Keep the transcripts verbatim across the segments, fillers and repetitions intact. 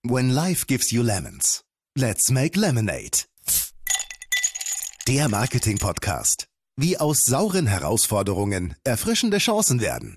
When life gives you lemons, let's make lemonade. Der Marketing-Podcast. Wie aus sauren Herausforderungen erfrischende Chancen werden.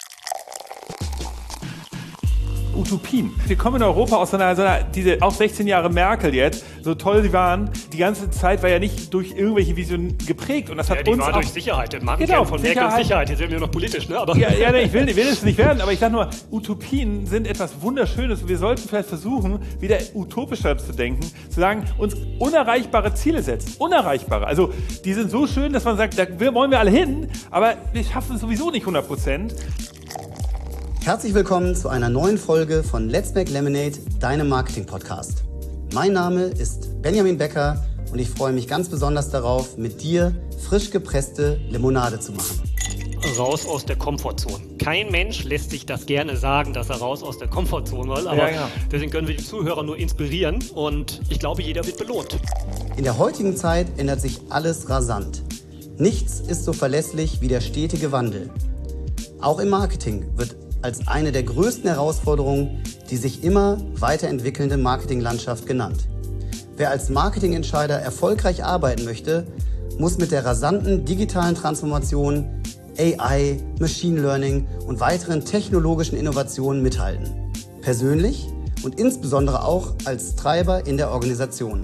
Utopien. Wir kommen in Europa aus einer, so einer, diese auch sechzehn Jahre Merkel jetzt, so toll sie waren, die ganze Zeit war ja nicht durch irgendwelche Visionen geprägt. Und das hat ja, die uns war auch durch Sicherheit. Der Markenkern genau, von Sicherheit. Merkel Sicherheit. Jetzt sind wir noch politisch, ne? Aber ja, ja, ich will, ich will es nicht werden, aber ich sage nur, Utopien sind etwas Wunderschönes. Wir sollten vielleicht versuchen, wieder utopischer zu denken, zu sagen, uns unerreichbare Ziele setzen. Unerreichbare. Also, die sind so schön, dass man sagt, da wollen wir alle hin, aber wir schaffen es sowieso nicht hundert Prozent. Herzlich willkommen zu einer neuen Folge von Let's Make Lemonade, deinem Marketing-Podcast. Mein Name ist Benjamin Becker und ich freue mich ganz besonders darauf, mit dir frisch gepresste Limonade zu machen. Raus aus der Komfortzone. Kein Mensch lässt sich das gerne sagen, dass er raus aus der Komfortzone will, aber ja, ja. deswegen können wir die Zuhörer nur inspirieren und ich glaube, jeder wird belohnt. In der heutigen Zeit ändert sich alles rasant. Nichts ist so verlässlich wie der stetige Wandel. Auch im Marketing wird als eine der größten Herausforderungen die sich immer weiterentwickelnde Marketinglandschaft genannt. Wer als Marketingentscheider erfolgreich arbeiten möchte, muss mit der rasanten digitalen Transformation, A I, Machine Learning und weiteren technologischen Innovationen mithalten. Persönlich und insbesondere auch als Treiber in der Organisation.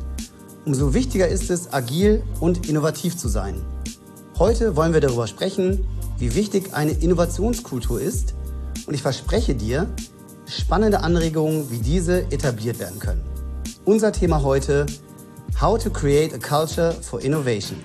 Umso wichtiger ist es, agil und innovativ zu sein. Heute wollen wir darüber sprechen, wie wichtig eine Innovationskultur ist, und ich verspreche dir, spannende Anregungen wie diese etabliert werden können. Unser Thema heute: How to create a culture for innovation.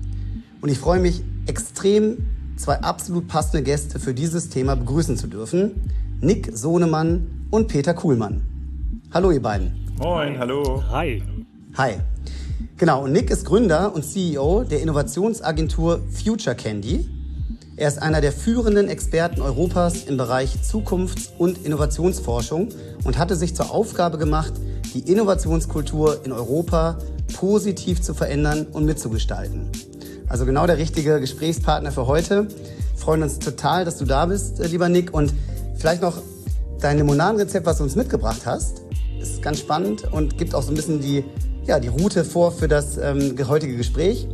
Und ich freue mich extrem, zwei absolut passende Gäste für dieses Thema begrüßen zu dürfen. Nick Sohnemann und Peter Kuhlmann. Hallo ihr beiden. Moin, hallo. Hi. Hi. Genau, und Nick ist Gründer und C E O der Innovationsagentur Future Candy. Er ist einer der führenden Experten Europas im Bereich Zukunfts- und Innovationsforschung und hatte sich zur Aufgabe gemacht, die Innovationskultur in Europa positiv zu verändern und mitzugestalten. Also genau der richtige Gesprächspartner für heute. Wir freuen uns total, dass du da bist, lieber Nick. Und vielleicht noch dein Limonadenrezept, was du uns mitgebracht hast, ist ganz spannend und gibt auch so ein bisschen die, ja, die Route vor für das ähm, heutige Gespräch.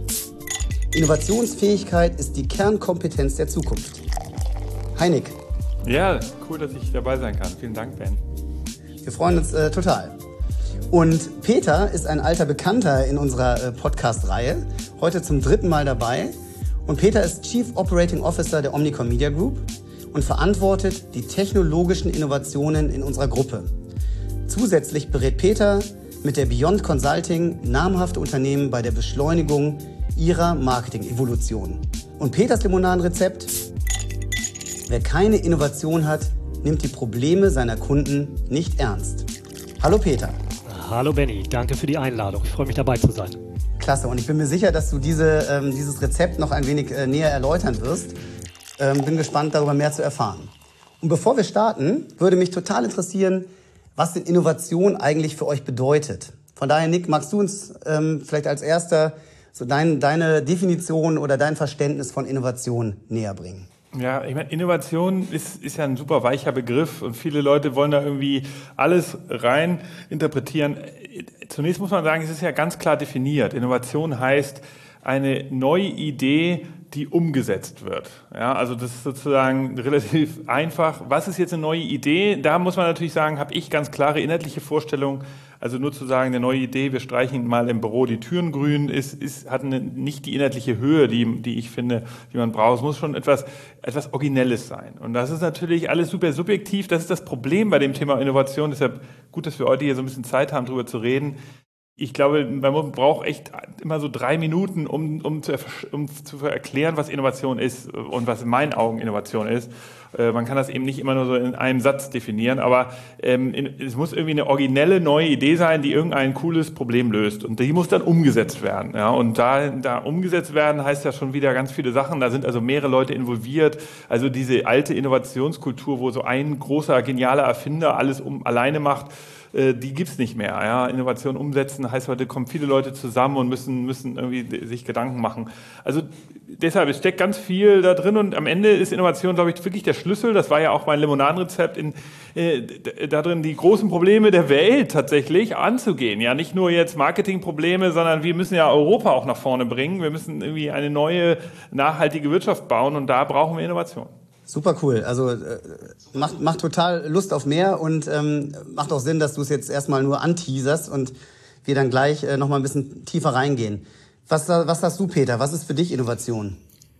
Innovationsfähigkeit ist die Kernkompetenz der Zukunft. Hi Nick. Ja, cool, dass ich dabei sein kann. Vielen Dank, Ben. Wir freuen uns äh, total. Und Peter ist ein alter Bekannter in unserer äh, Podcast-Reihe, heute zum dritten Mal dabei. Und Peter ist Chief Operating Officer der Omnicom Media Group und verantwortet die technologischen Innovationen in unserer Gruppe. Zusätzlich berät Peter mit der Beyond Consulting namhafte Unternehmen bei der Beschleunigung ihrer Marketing-Evolution. Und Peters Limonadenrezept: Wer keine Innovation hat, nimmt die Probleme seiner Kunden nicht ernst. Hallo Peter. Hallo Benny, danke für die Einladung. Ich freue mich, dabei zu sein. Klasse, und ich bin mir sicher, dass du diese, ähm, dieses Rezept noch ein wenig äh, näher erläutern wirst. Ähm, bin gespannt, darüber mehr zu erfahren. Und bevor wir starten, würde mich total interessieren, was denn Innovation eigentlich für euch bedeutet. Von daher, Nick, magst du uns ähm, vielleicht als erster so dein, deine Definition oder dein Verständnis von Innovation näher bringen? Ja, ich meine, Innovation ist, ist ja ein super weicher Begriff und viele Leute wollen da irgendwie alles rein interpretieren. Zunächst muss man sagen, es ist ja ganz klar definiert. Innovation heißt eine neue Idee, die umgesetzt wird. Ja, also das ist sozusagen relativ einfach. Was ist jetzt eine neue Idee? Da muss man natürlich sagen, habe ich ganz klare inhaltliche Vorstellungen. Also nur zu sagen, eine neue Idee, wir streichen mal im Büro die Türen grün, ist, ist, hat eine, nicht die inhaltliche Höhe, die, die ich finde, die man braucht. Es muss schon etwas, etwas Originelles sein. Und das ist natürlich alles super subjektiv. Das ist das Problem bei dem Thema Innovation. Deshalb gut, dass wir heute hier so ein bisschen Zeit haben, darüber zu reden. Ich glaube, man braucht echt immer so drei Minuten, um, um, zu, um zu erklären, was Innovation ist und was in meinen Augen Innovation ist. Äh, man kann das eben nicht immer nur so in einem Satz definieren, aber ähm, in, es muss irgendwie eine originelle neue Idee sein, die irgendein cooles Problem löst. Und die muss dann umgesetzt werden. Ja? Und da, da umgesetzt werden heißt ja schon wieder ganz viele Sachen. Da sind also mehrere Leute involviert. Also diese alte Innovationskultur, wo so ein großer, genialer Erfinder alles um, alleine macht, äh, die gibt's nicht mehr. Ja? Innovation umsetzen heißt, heute kommen viele Leute zusammen und müssen, müssen irgendwie sich Gedanken machen. Also deshalb, es steckt ganz viel da drin und am Ende ist Innovation, glaube ich, wirklich der Schlüssel. Das war ja auch mein Limonadenrezept, in, äh, da drin die großen Probleme der Welt tatsächlich anzugehen. Ja, nicht nur jetzt Marketingprobleme, sondern wir müssen ja Europa auch nach vorne bringen. Wir müssen irgendwie eine neue, nachhaltige Wirtschaft bauen und da brauchen wir Innovation. Super cool. Also äh, macht, macht total Lust auf mehr und ähm, macht auch Sinn, dass du es jetzt erstmal nur anteaserst und wir dann gleich äh, nochmal ein bisschen tiefer reingehen. Was, was sagst du, Peter? Was ist für dich Innovation?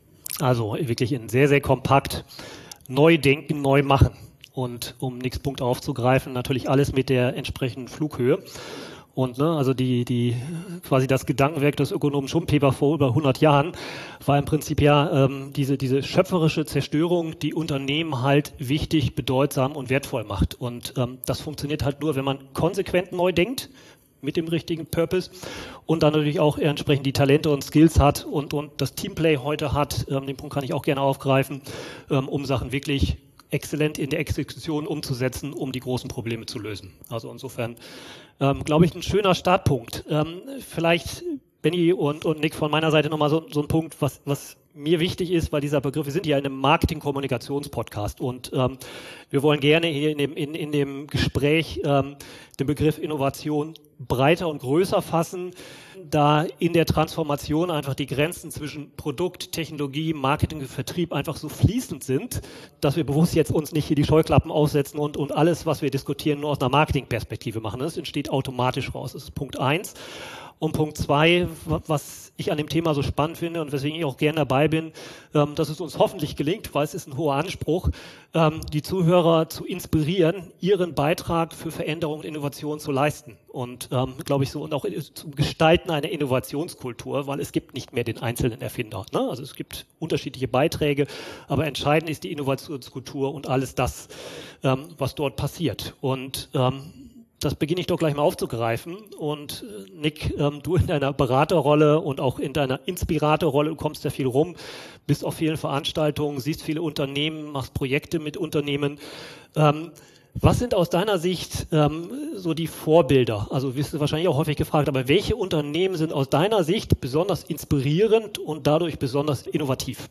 Also wirklich in sehr, sehr kompakt. Neu denken, neu machen. Und um nächsten Punkt aufzugreifen, natürlich alles mit der entsprechenden Flughöhe. Und ne, also die, die quasi das Gedankenwerk des Ökonomen Schumpeter vor über hundert Jahren war im Prinzip ja ähm, diese, diese schöpferische Zerstörung, die Unternehmen halt wichtig, bedeutsam und wertvoll macht. Und ähm, das funktioniert halt nur, wenn man konsequent neu denkt, mit dem richtigen Purpose und dann natürlich auch entsprechend die Talente und Skills hat und, und das Teamplay heute hat. Ähm, den Punkt kann ich auch gerne aufgreifen, ähm, um Sachen wirklich exzellent in der Exekution umzusetzen, um die großen Probleme zu lösen. Also insofern, ähm, glaube ich, ein schöner Startpunkt. Ähm, vielleicht, Benny und, und Nick, von meiner Seite nochmal so, so ein Punkt, was, was mir wichtig ist, weil dieser Begriff, wir sind ja in einem Marketing-Kommunikations-Podcast und ähm, wir wollen gerne hier in dem, in, in dem Gespräch ähm, den Begriff Innovation breiter und größer fassen, da in der Transformation einfach die Grenzen zwischen Produkt, Technologie, Marketing und Vertrieb einfach so fließend sind, dass wir bewusst jetzt uns nicht hier die Scheuklappen aufsetzen und, und alles, was wir diskutieren, nur aus einer Marketingperspektive machen. Das entsteht automatisch raus. Das ist Punkt eins. Und Punkt zwei, was ich an dem Thema so spannend finde und weswegen ich auch gerne dabei bin, ähm, dass es uns hoffentlich gelingt, weil es ist ein hoher Anspruch, ähm, die Zuhörer zu inspirieren, ihren Beitrag für Veränderung und Innovation zu leisten. Und ähm, glaube ich so, und auch zum Gestalten einer Innovationskultur, weil es gibt nicht mehr den einzelnen Erfinder. Ne? Also es gibt unterschiedliche Beiträge, aber entscheidend ist die Innovationskultur und alles das, ähm, was dort passiert. Und ähm, das beginne ich doch gleich mal aufzugreifen. Und Nick, ähm, du in deiner Beraterrolle und auch in deiner Inspiratorrolle, du kommst ja viel rum, bist auf vielen Veranstaltungen, siehst viele Unternehmen, machst Projekte mit Unternehmen. Ähm, was sind aus deiner Sicht ähm, so die Vorbilder? Also wirst du wahrscheinlich auch häufig gefragt, aber welche Unternehmen sind aus deiner Sicht besonders inspirierend und dadurch besonders innovativ?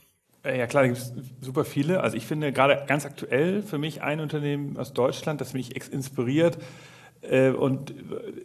Ja klar, da gibt es super viele. Also ich finde gerade ganz aktuell für mich ein Unternehmen aus Deutschland, das mich inspiriert äh, und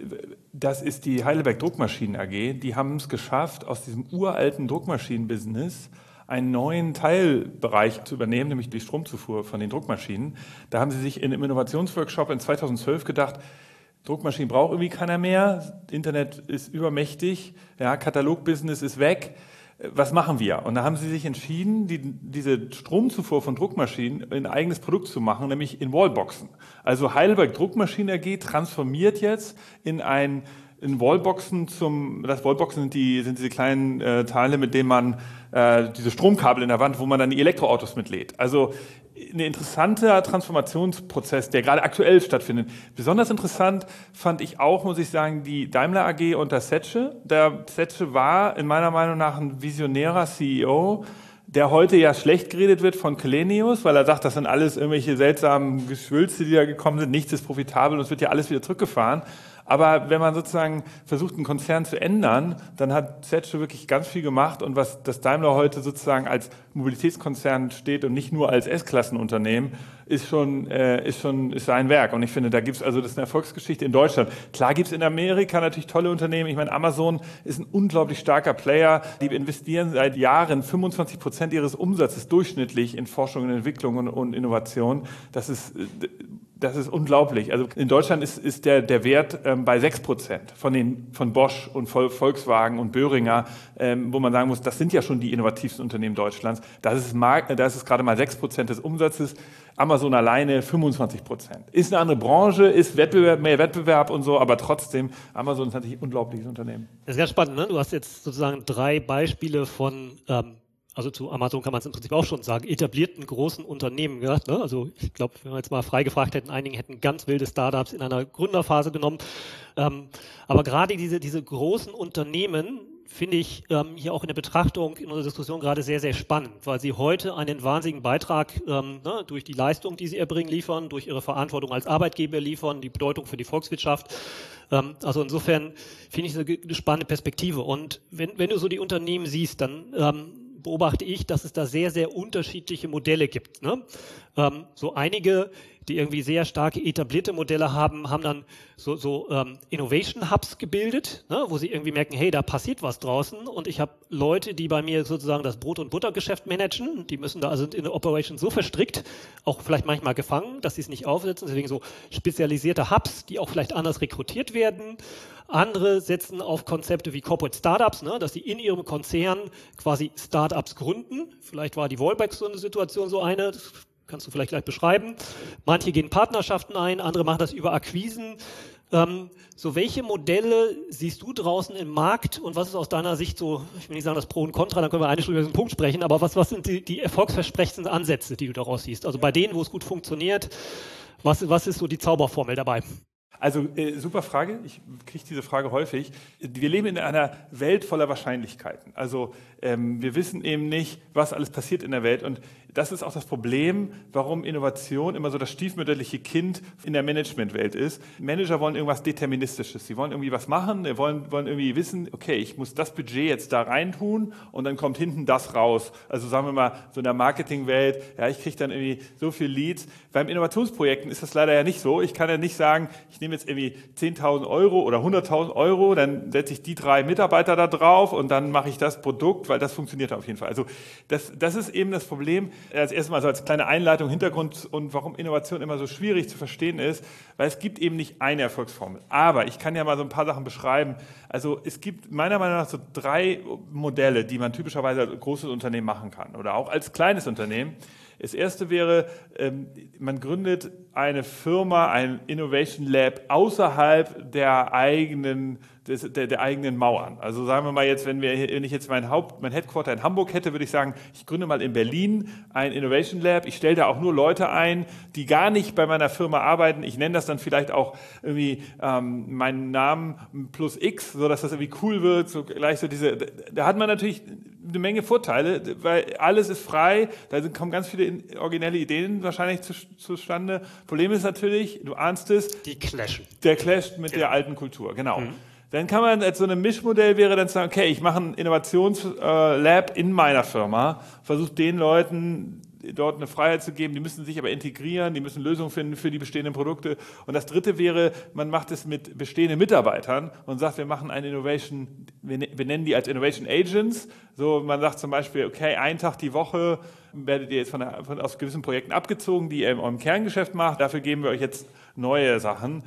das ist die Heidelberg Druckmaschinen A G. Die haben es geschafft, aus diesem uralten Druckmaschinen-Business einen neuen Teilbereich zu übernehmen, nämlich die Stromzufuhr von den Druckmaschinen. Da haben sie sich in einem Innovationsworkshop in zweitausendzwölf gedacht, Druckmaschinen braucht irgendwie keiner mehr, Internet ist übermächtig, ja, Katalogbusiness ist weg. Was machen wir? Und da haben sie sich entschieden, die, diese Stromzufuhr von Druckmaschinen in ein eigenes Produkt zu machen, nämlich in Wallboxen. Also Heidelberg Druckmaschinen A G transformiert jetzt in ein in Wallboxen zum, das Wallboxen sind die sind diese kleinen äh, Teile, mit denen man äh, diese Stromkabel in der Wand, wo man dann die Elektroautos mitlädt. Also ein interessanter Transformationsprozess, der gerade aktuell stattfindet. Besonders interessant fand ich auch, muss ich sagen, die Daimler A G unter Zetsche. Der Zetsche war in meiner Meinung nach ein visionärer C E O, der heute ja schlecht geredet wird von Källenius, weil er sagt, das sind alles irgendwelche seltsamen Geschwülste, die da gekommen sind, nichts ist profitabel und es wird ja alles wieder zurückgefahren. Aber wenn man sozusagen versucht, einen Konzern zu ändern, dann hat Zetsche wirklich ganz viel gemacht und was das Daimler heute sozusagen als Mobilitätskonzern steht und nicht nur als S-Klassenunternehmen, ist schon, äh, ist schon, ist sein Werk. Und ich finde, da gibt's also, das ist eine Erfolgsgeschichte in Deutschland. Klar gibt's in Amerika natürlich tolle Unternehmen. Ich meine, Amazon ist ein unglaublich starker Player. Die investieren seit Jahren fünfundzwanzig Prozent ihres Umsatzes durchschnittlich in Forschung und Entwicklung und, und Innovation. Das ist, Das ist unglaublich. Also in Deutschland ist, ist der, der Wert ähm, bei sechs Prozent von den, von Bosch und Volkswagen und Boehringer, ähm, wo man sagen muss, das sind ja schon die innovativsten Unternehmen Deutschlands. Das ist, Markt, das ist gerade mal sechs Prozent des Umsatzes. Amazon alleine fünfundzwanzig Prozent. Ist eine andere Branche, ist Wettbewerb, mehr Wettbewerb und so, aber trotzdem, Amazon ist natürlich ein unglaubliches Unternehmen. Das ist ganz spannend, ne? Du hast jetzt sozusagen drei Beispiele von, ähm, also zu Amazon kann man es im Prinzip auch schon sagen, etablierten großen Unternehmen gesagt. Ne? Also ich glaube, wenn wir jetzt mal frei gefragt hätten, einigen hätten ganz wilde Startups in einer Gründerphase genommen. Ähm, aber gerade diese, diese großen Unternehmen finde ich ähm, hier auch in der Betrachtung in unserer Diskussion gerade sehr, sehr spannend, weil Sie heute einen wahnsinnigen Beitrag ähm, ne, durch die Leistung, die Sie erbringen, liefern, durch Ihre Verantwortung als Arbeitgeber liefern, die Bedeutung für die Volkswirtschaft. Ähm, also insofern finde ich es eine, eine spannende Perspektive. Und wenn, wenn du so die Unternehmen siehst, dann ähm, beobachte ich, dass es da sehr, sehr unterschiedliche Modelle gibt. Ne? Ähm, so einige, die irgendwie sehr starke etablierte Modelle haben, haben dann so, so ähm, Innovation Hubs gebildet, ne? Wo sie irgendwie merken, hey, da passiert was draußen und ich habe Leute, die bei mir sozusagen das Brot- und Buttergeschäft managen, die müssen da also in der Operation so verstrickt, auch vielleicht manchmal gefangen, dass sie es nicht aufsetzen, deswegen so spezialisierte Hubs, die auch vielleicht anders rekrutiert werden. Andere setzen auf Konzepte wie Corporate Startups, ne, dass sie in ihrem Konzern quasi Startups gründen. Vielleicht war die Wallback so eine Situation so eine, das kannst du vielleicht gleich beschreiben. Manche gehen Partnerschaften ein, andere machen das über Akquisen. Ähm, so welche Modelle siehst du draußen im Markt und was ist aus deiner Sicht so, ich will nicht sagen das Pro und Contra, dann können wir eine Stunde über diesen Punkt sprechen, aber was, was sind die, die erfolgsversprechendsten Ansätze, die du daraus siehst? Also bei denen, wo es gut funktioniert, was, was ist so die Zauberformel dabei? Also äh, super Frage, ich kriege diese Frage häufig. Wir leben in einer Welt voller Wahrscheinlichkeiten. Also ähm, wir wissen eben nicht, was alles passiert in der Welt und das ist auch das Problem, warum Innovation immer so das stiefmütterliche Kind in der Managementwelt ist. Manager wollen irgendwas Deterministisches, sie wollen irgendwie was machen, sie wollen, wollen irgendwie wissen, okay, ich muss das Budget jetzt da reintun und dann kommt hinten das raus. Also sagen wir mal, so in der Marketingwelt, ja, ich kriege dann irgendwie so viel Leads. Beim Innovationsprojekten ist das leider ja nicht so. Ich kann ja nicht sagen, ich nehme jetzt irgendwie zehntausend Euro oder hunderttausend Euro, dann setze ich die drei Mitarbeiter da drauf und dann mache ich das Produkt, weil das funktioniert auf jeden Fall. Also das, das ist eben das Problem. Als erstes Mal so als kleine Einleitung, Hintergrund und warum Innovation immer so schwierig zu verstehen ist, weil es gibt eben nicht eine Erfolgsformel. Aber ich kann ja mal so ein paar Sachen beschreiben. Also es gibt meiner Meinung nach so drei Modelle, die man typischerweise als großes Unternehmen machen kann oder auch als kleines Unternehmen. Das erste wäre, man gründet eine Firma, ein Innovation Lab außerhalb der eigenen, des, der, der eigenen Mauern. Also sagen wir mal jetzt, wenn, wir, wenn ich jetzt mein Haupt, mein Headquarter in Hamburg hätte, würde ich sagen, ich gründe mal in Berlin ein Innovation Lab. Ich stelle da auch nur Leute ein, die gar nicht bei meiner Firma arbeiten. Ich nenne das dann vielleicht auch irgendwie ähm, meinen Namen plus X, so dass das irgendwie cool wird. So gleich so diese. Da hat man natürlich eine Menge Vorteile, weil alles ist frei. Da kommen ganz viele originelle Ideen wahrscheinlich zu, zustande. Problem ist natürlich, du ahnst es. Die clashen. Der clasht mit genau. der alten Kultur, genau. Mhm. Dann kann man als so ein Mischmodell wäre dann sagen, okay, ich mache ein Innovationslab in meiner Firma, versuche den Leuten dort eine Freiheit zu geben, die müssen sich aber integrieren, die müssen Lösungen finden für die bestehenden Produkte. Und das dritte wäre, man macht es mit bestehenden Mitarbeitern und sagt, wir machen eine Innovation, wir nennen die als Innovation Agents. So, man sagt zum Beispiel, okay, einen Tag die Woche werdet ihr jetzt von, der, von aus gewissen Projekten abgezogen, die ihr in eurem Kerngeschäft macht. Dafür geben wir euch jetzt neue Sachen.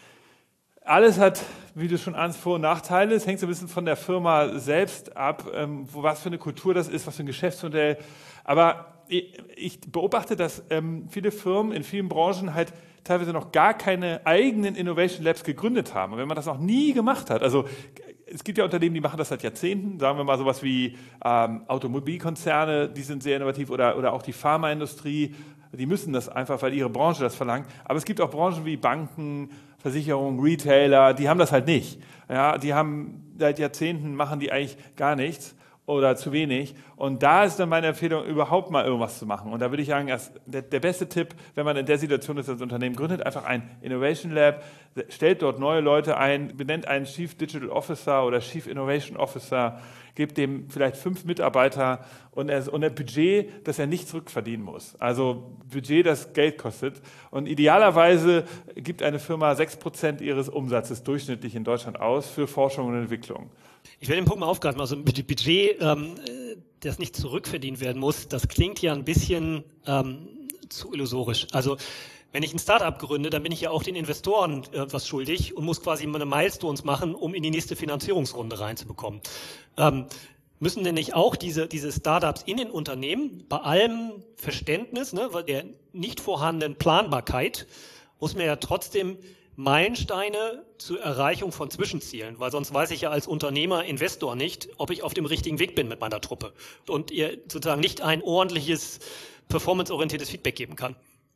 Alles hat, wie du schon ahnst, Vor- und Nachteile. Es hängt so ein bisschen von der Firma selbst ab, ähm, wo, was für eine Kultur das ist, was für ein Geschäftsmodell. Aber ich, ich beobachte, dass ähm, viele Firmen in vielen Branchen halt teilweise noch gar keine eigenen Innovation Labs gegründet haben. Und wenn man das noch nie gemacht hat, also es gibt ja Unternehmen, die machen das seit Jahrzehnten, sagen wir mal sowas wie ähm, Automobilkonzerne, die sind sehr innovativ oder, oder auch die Pharmaindustrie, die müssen das einfach, weil ihre Branche das verlangt. Aber es gibt auch Branchen wie Banken, Versicherungen, Retailer, die haben das halt nicht. Ja, die haben seit Jahrzehnten, machen die eigentlich gar nichts oder zu wenig. Und da ist dann meine Empfehlung, überhaupt mal irgendwas zu machen. Und da würde ich sagen, der, der beste Tipp, wenn man in der Situation ist, das Unternehmen gründet, einfach ein Innovation Lab, stellt dort neue Leute ein, benennt einen Chief Digital Officer oder Chief Innovation Officer, gibt dem vielleicht fünf Mitarbeiter und, er, und ein Budget, das er nicht zurückverdienen muss. Also Budget, das Geld kostet. Und idealerweise gibt eine Firma sechs Prozent ihres Umsatzes durchschnittlich in Deutschland aus für Forschung und Entwicklung. Ich will den Punkt mal aufgreifen. Also ein Budget, ähm, das nicht zurückverdient werden muss, das klingt ja ein bisschen ähm, zu illusorisch. Also wenn ich ein Startup gründe, dann bin ich ja auch den Investoren äh, was schuldig und muss quasi meine Milestones machen, um in die nächste Finanzierungsrunde reinzubekommen. Ähm, müssen denn nicht auch diese, diese Startups in den Unternehmen, bei allem Verständnis, ne, der nicht vorhandenen Planbarkeit, muss man ja trotzdem Meilensteine zur Erreichung von Zwischenzielen, weil sonst weiß ich ja als Unternehmer, Investor nicht, ob ich auf dem richtigen Weg bin mit meiner Truppe und ihr sozusagen nicht ein ordentliches, performanceorientiertes Feedback geben kann.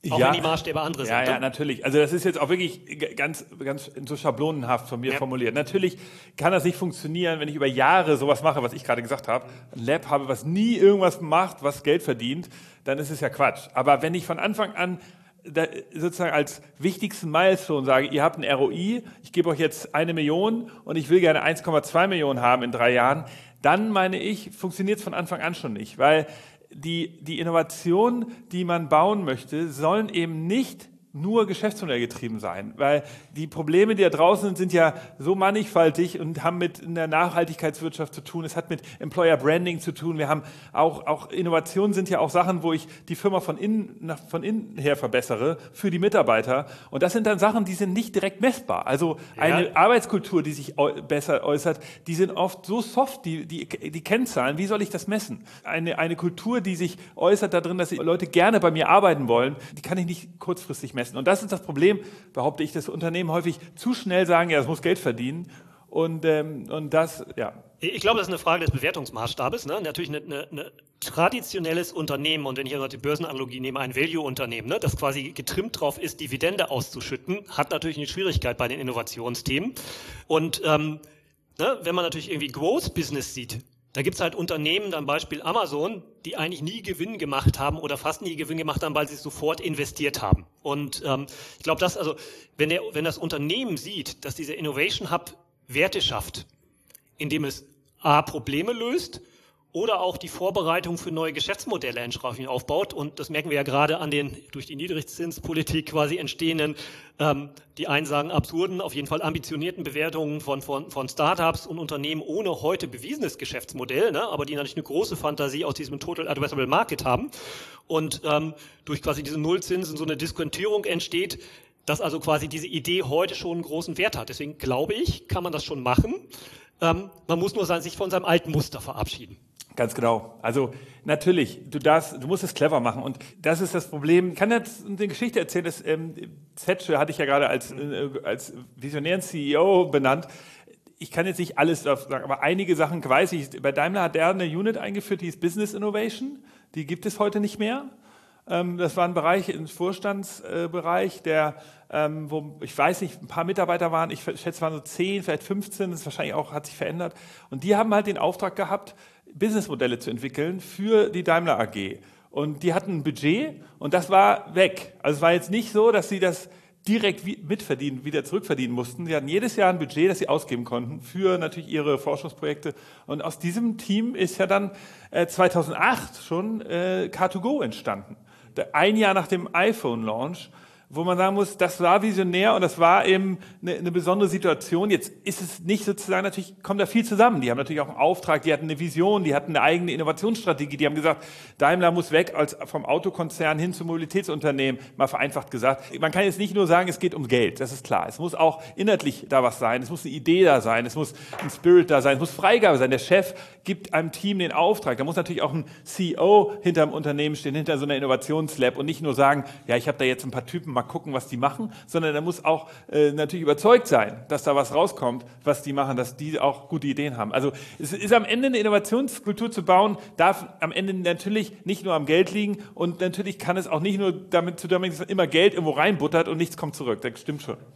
Auch ja, wenn die Maßstäbe andere ja, sind. Ja, natürlich. Also das ist jetzt auch wirklich ganz, ganz so schablonenhaft von mir ja. formuliert. Natürlich kann das nicht funktionieren, wenn ich über Jahre sowas mache, was ich gerade gesagt habe, ein Lab habe, was nie irgendwas macht, was Geld verdient, dann ist es ja Quatsch. Aber wenn ich von Anfang an da sozusagen als wichtigsten Milestone sage, ihr habt ein R O I, ich gebe euch jetzt eine Million und ich will gerne eins Komma zwei Millionen haben in drei Jahren, dann meine ich, funktioniert es von Anfang an schon nicht, weil die, die Innovationen, die man bauen möchte, sollen eben nicht nur geschäftsmodellgetrieben sein, weil die Probleme, die da draußen sind, sind ja so mannigfaltig und haben mit einer Nachhaltigkeitswirtschaft zu tun. Es hat mit Employer Branding zu tun. Wir haben auch, auch Innovationen sind ja auch Sachen, wo ich die Firma von innen, nach, von innen her verbessere für die Mitarbeiter. Und das sind dann Sachen, die sind nicht direkt messbar. Also eine ja. Arbeitskultur, die sich äu- besser äußert, die sind oft so soft, die, die, die Kennzahlen. Wie soll ich das messen? Eine, eine Kultur, die sich äußert darin, dass die Leute gerne bei mir arbeiten wollen, die kann ich nicht kurzfristig messen. Und das ist das Problem, behaupte ich, dass Unternehmen häufig zu schnell sagen, ja, es muss Geld verdienen. Und, ähm, und das, ja. Ich glaube, das ist eine Frage des Bewertungsmaßstabes. Ne? Natürlich ein eine, eine traditionelles Unternehmen, und wenn ich also die Börsenanalogie nehme, ein Value-Unternehmen, ne, das quasi getrimmt drauf ist, Dividende auszuschütten, hat natürlich eine Schwierigkeit bei den Innovationsthemen. Und ähm, ne, wenn man natürlich irgendwie Growth-Business sieht, da gibt es halt Unternehmen, dann Beispiel Amazon, die eigentlich nie Gewinn gemacht haben oder fast nie Gewinn gemacht haben, weil sie sofort investiert haben. Und ähm, ich glaube, dass also, wenn, der, wenn das Unternehmen sieht, dass dieser Innovation Hub Werte schafft, indem es A, Probleme löst oder auch die Vorbereitung für neue Geschäftsmodelle entsprechend aufbaut. Und das merken wir ja gerade an den durch die Niedrigzinspolitik quasi entstehenden, ähm, die einen sagen absurden, auf jeden Fall ambitionierten Bewertungen von, von, von Startups und Unternehmen ohne heute bewiesenes Geschäftsmodell, ne, aber die natürlich eine große Fantasie aus diesem Total Addressable Market haben. Und ähm, durch quasi diese Nullzinsen so eine Diskontierung entsteht, dass also quasi diese Idee heute schon einen großen Wert hat. Deswegen glaube ich, kann man das schon machen. Ähm, man muss nur sein, sich von seinem alten Muster verabschieden. Ganz genau. Also natürlich, du darfst, du musst es clever machen und das ist das Problem. Ich kann jetzt eine Geschichte erzählen, dass ähm, Zetsche hatte ich ja gerade als, äh, als visionären C E O benannt. Ich kann jetzt nicht alles sagen, aber einige Sachen weiß ich. Bei Daimler hat der eine Unit eingeführt, die ist Business Innovation. Die gibt es heute nicht mehr. Ähm, das war ein Bereich, ein Vorstandsbereich, äh, der, ähm, wo ich weiß nicht, ein paar Mitarbeiter waren. Ich schätze, es waren so zehn, vielleicht fünfzehn. Das ist wahrscheinlich auch, hat sich verändert. Und die haben halt den Auftrag gehabt, Businessmodelle zu entwickeln für die Daimler A G. Und die hatten ein Budget und das war weg. Also es war jetzt nicht so, dass sie das direkt mitverdienen, wieder zurückverdienen mussten. Sie hatten jedes Jahr ein Budget, das sie ausgeben konnten für natürlich ihre Forschungsprojekte. Und aus diesem Team ist ja dann äh, zweitausendacht schon äh, Car to Go entstanden. Ein Jahr nach dem iPhone-Launch, wo man sagen muss, das war visionär und das war eben eine, eine besondere Situation. Jetzt ist es nicht sozusagen, natürlich kommt da viel zusammen. Die haben natürlich auch einen Auftrag, die hatten eine Vision, die hatten eine eigene Innovationsstrategie. Die haben gesagt, Daimler muss weg als vom Autokonzern hin zum Mobilitätsunternehmen, mal vereinfacht gesagt. Man kann jetzt nicht nur sagen, es geht um Geld, das ist klar. Es muss auch inhaltlich da was sein, es muss eine Idee da sein, es muss ein Spirit da sein, es muss Freigabe sein. Der Chef gibt einem Team den Auftrag. Da muss natürlich auch ein C E O hinter dem Unternehmen stehen, hinter so einer Innovationslab und nicht nur sagen, ja, ich habe da jetzt ein paar Typen, mal gucken, was die machen, sondern er muss auch äh, natürlich überzeugt sein, dass da was rauskommt, was die machen, dass die auch gute Ideen haben. Also es ist am Ende eine Innovationskultur zu bauen, darf am Ende natürlich nicht nur am Geld liegen und natürlich kann es auch nicht nur damit zu tun, dass man immer Geld irgendwo reinbuttert und nichts kommt zurück. Das stimmt schon.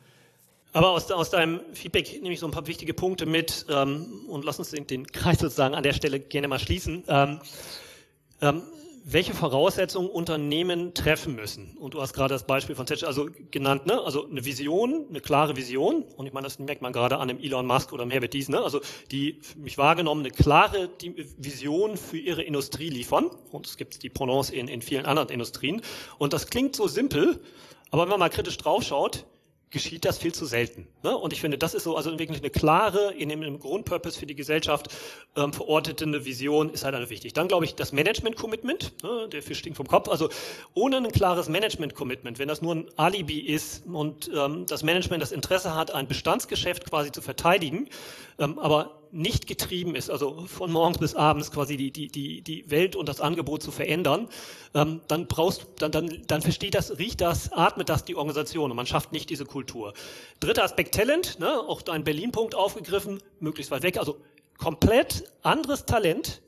Aber aus, aus deinem Feedback nehme ich so ein paar wichtige Punkte mit ähm, und lass uns den, den Kreis sozusagen an der Stelle gerne mal schließen. Ähm, ähm, welche Voraussetzungen Unternehmen treffen müssen. Und du hast gerade das Beispiel von Zetsche also genannt, ne? Also eine Vision, eine klare Vision. Und ich meine, das merkt man gerade an dem Elon Musk oder dem Herbert Dies, ne? Also die für mich wahrgenommen eine klare Vision für ihre Industrie liefern. Und es gibt die Pendants in, in vielen anderen Industrien. Und das klingt so simpel, aber wenn man mal kritisch draufschaut, geschieht das viel zu selten. Ne? Und ich finde, das ist so also wirklich eine klare, in dem Grundpurpose für die Gesellschaft ähm, verortete eine Vision ist halt eine wichtig. Dann glaube ich, das Management-Commitment, ne? Der Fisch stinkt vom Kopf. Also ohne ein klares Management-Commitment, wenn das nur ein Alibi ist und ähm, das Management das Interesse hat, ein Bestandsgeschäft quasi zu verteidigen, ähm, aber nicht getrieben ist, also von morgens bis abends quasi die die die die Welt und das Angebot zu verändern, ähm, dann brauchst dann dann dann versteht das, riecht das, atmet das die Organisation und man schafft nicht diese Kultur. Dritter Aspekt Talent, ne, auch dein Berlin-Punkt aufgegriffen, möglichst weit weg, also komplett anderes Talent,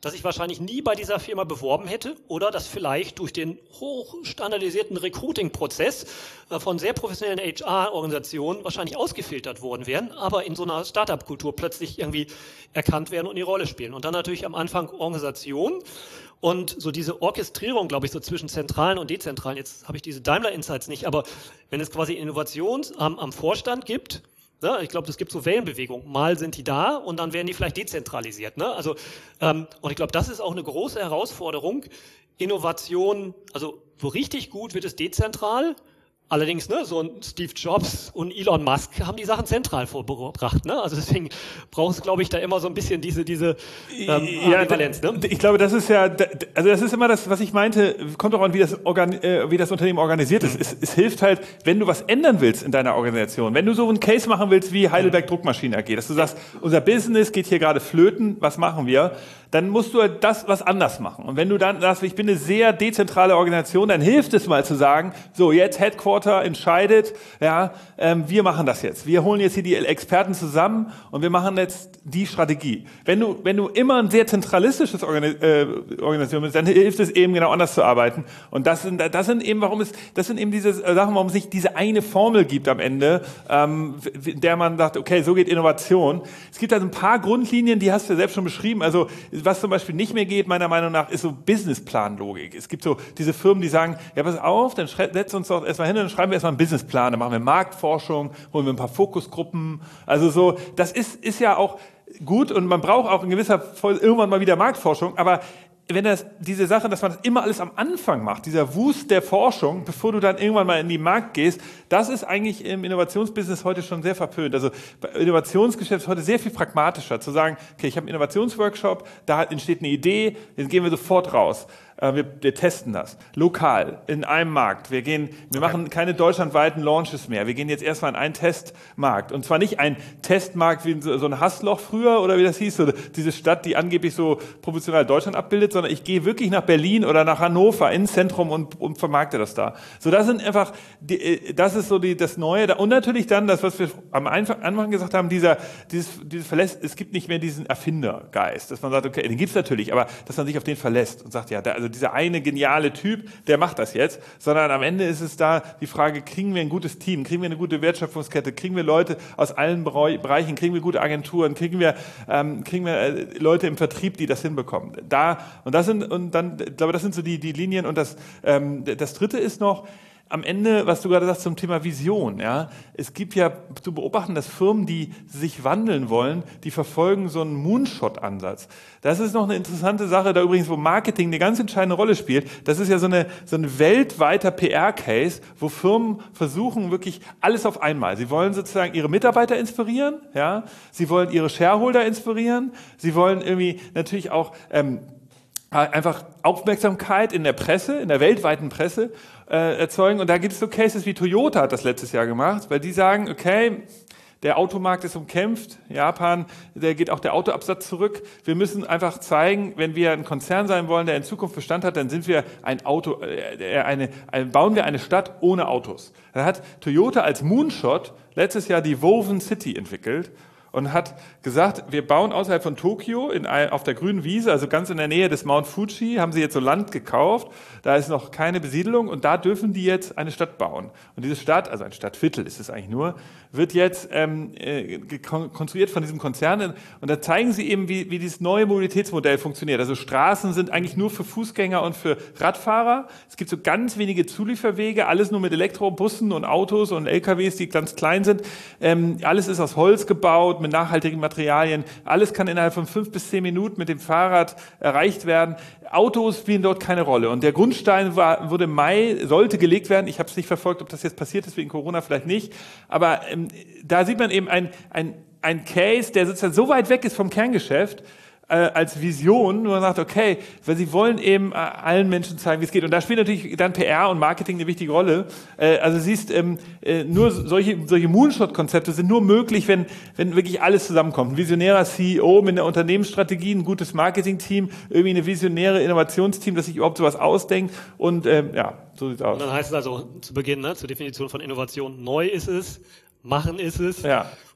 dass ich wahrscheinlich nie bei dieser Firma beworben hätte oder dass vielleicht durch den hochstandardisierten Recruiting-Prozess von sehr professionellen H R-Organisationen wahrscheinlich ausgefiltert worden wären, aber in so einer Startup-Kultur plötzlich irgendwie erkannt werden und die Rolle spielen. Und dann natürlich am Anfang Organisation und so diese Orchestrierung, glaube ich, so zwischen zentralen und dezentralen. Jetzt habe ich diese Daimler-Insights nicht, aber wenn es quasi Innovation am, am Vorstand gibt, ne, ich glaube, es gibt so Wellenbewegungen. Mal sind die da und dann werden die vielleicht dezentralisiert. Ne? Also, ähm, und ich glaube, das ist auch eine große Herausforderung. Innovation, also so richtig gut wird es dezentral. Allerdings, ne, so ein Steve Jobs und Elon Musk haben die Sachen zentral vorgebracht. Ne? Also deswegen braucht es, glaube ich, da immer so ein bisschen diese diese ähm, ja, Ambivalenz. Ne? Ich glaube, das ist ja, also das ist immer das, was ich meinte, kommt auch an, wie das, Organ, äh, wie das Unternehmen organisiert ist. Mhm. Es, es hilft halt, wenn du was ändern willst in deiner Organisation, wenn du so einen Case machen willst wie Heidelberg Druckmaschinen A G, dass du sagst, unser Business geht hier gerade flöten, was machen wir? Dann musst du halt das was anders machen. Und wenn du dann sagst, ich bin eine sehr dezentrale Organisation, dann hilft es mal zu sagen, so jetzt Headquarter entscheidet, ja, ähm, wir machen das jetzt. Wir holen jetzt hier die Experten zusammen und wir machen jetzt die Strategie. Wenn du wenn du immer ein sehr zentralistisches Organi- äh, Organisation bist, dann hilft es eben genau anders zu arbeiten. Und das sind das sind eben warum es das sind eben diese Sachen, warum es nicht diese eine Formel gibt am Ende, ähm, in der man sagt, okay, so geht Innovation. Es gibt also ein paar Grundlinien, die hast du ja selbst schon beschrieben. Also was zum Beispiel nicht mehr geht, meiner Meinung nach, ist so Businessplan-Logik. Es gibt so diese Firmen, die sagen, ja, pass auf, dann setz uns doch erstmal hin und dann schreiben wir erstmal einen Businessplan, dann machen wir Marktforschung, holen wir ein paar Fokusgruppen. Also so, das ist, ist ja auch gut und man braucht auch in gewisser Folge irgendwann mal wieder Marktforschung, aber wenn das, diese Sache, dass man das immer alles am Anfang macht, dieser Wust der Forschung, bevor du dann irgendwann mal in den Markt gehst, das ist eigentlich im Innovationsbusiness heute schon sehr verpönt. Also bei Innovationsgeschäft ist heute sehr viel pragmatischer, zu sagen, okay, ich habe einen Innovationsworkshop, da entsteht eine Idee, dann gehen wir sofort raus. Wir, wir testen das lokal in einem Markt. Wir gehen, wir okay. machen keine deutschlandweiten Launches mehr. Wir gehen jetzt erstmal in einen Testmarkt und zwar nicht ein Testmarkt wie so ein Hassloch früher oder wie das hieß, so diese Stadt, die angeblich so proportional Deutschland abbildet, sondern ich gehe wirklich nach Berlin oder nach Hannover ins Zentrum und, und vermarkte das da. So, das sind einfach, die, das ist so die, das Neue und natürlich dann das, was wir am Anfang gesagt haben, dieser, dieses, dieses Verlässt, es gibt nicht mehr diesen Erfindergeist, dass man sagt, okay, den gibt's natürlich, aber dass man sich auf den verlässt und sagt, ja, da, also dieser eine geniale Typ, der macht das jetzt, sondern am Ende ist es da die Frage, kriegen wir ein gutes Team, kriegen wir eine gute Wertschöpfungskette, kriegen wir Leute aus allen Bereichen, kriegen wir gute Agenturen, kriegen wir, ähm, kriegen wir äh, Leute im Vertrieb, die das hinbekommen. Da, und das sind, und dann, ich glaube, das sind so die, die Linien und das, ähm, das dritte ist noch, am Ende, was du gerade sagst zum Thema Vision, ja, es gibt ja zu beobachten, dass Firmen, die sich wandeln wollen, die verfolgen so einen Moonshot-Ansatz. Das ist noch eine interessante Sache, da übrigens, wo Marketing eine ganz entscheidende Rolle spielt. Das ist ja so eine so ein weltweiter P R-Case, wo Firmen versuchen wirklich alles auf einmal. Sie wollen sozusagen ihre Mitarbeiter inspirieren, ja, sie wollen ihre Shareholder inspirieren, sie wollen irgendwie natürlich auch ähm, einfach Aufmerksamkeit in der Presse, in der weltweiten Presse äh, erzeugen. Und da gibt es so Cases wie Toyota hat das letztes Jahr gemacht, weil die sagen, okay, der Automarkt ist umkämpft, Japan, da geht auch der Autoabsatz zurück. Wir müssen einfach zeigen, wenn wir ein Konzern sein wollen, der in Zukunft Bestand hat, dann sind wir ein Auto, äh, eine, eine, bauen wir eine Stadt ohne Autos. Da hat Toyota als Moonshot letztes Jahr die Woven City entwickelt und hat gesagt, wir bauen außerhalb von Tokio in ein, auf der grünen Wiese, also ganz in der Nähe des Mount Fuji, haben sie jetzt so Land gekauft, da ist noch keine Besiedelung und da dürfen die jetzt eine Stadt bauen. Und diese Stadt, also ein Stadtviertel ist es eigentlich nur, wird jetzt ähm, äh, konstruiert von diesem Konzern und da zeigen sie eben, wie, wie dieses neue Mobilitätsmodell funktioniert. Also Straßen sind eigentlich nur für Fußgänger und für Radfahrer. Es gibt so ganz wenige Zulieferwege, alles nur mit Elektrobussen und Autos und L K Ws, die ganz klein sind. Ähm, alles ist aus Holz gebaut, mit nachhaltigen Materialien. Alles kann innerhalb von fünf bis zehn Minuten mit dem Fahrrad erreicht werden. Autos spielen dort keine Rolle. Und der Grundstein war, wurde im Mai, sollte gelegt werden. Ich habe es nicht verfolgt, ob das jetzt passiert ist, wegen Corona vielleicht nicht. Aber ähm, da sieht man eben ein, ein, ein Case, der sozusagen so weit weg ist vom Kerngeschäft, äh, als Vision, wo man sagt, okay, weil sie wollen eben äh, allen Menschen zeigen, wie es geht. Und da spielt natürlich dann P R und Marketing eine wichtige Rolle. Äh, also siehst, ähm, äh, nur solche, solche Moonshot-Konzepte sind nur möglich, wenn, wenn wirklich alles zusammenkommt. Ein visionärer C E O mit einer Unternehmensstrategie, ein gutes Marketing-Team, irgendwie eine visionäre Innovationsteam, das sich überhaupt sowas ausdenkt. Und ähm, ja, so sieht's aus. Und dann heißt es also zu Beginn, ne, zur Definition von Innovation, neu ist es, machen ist es. Ja.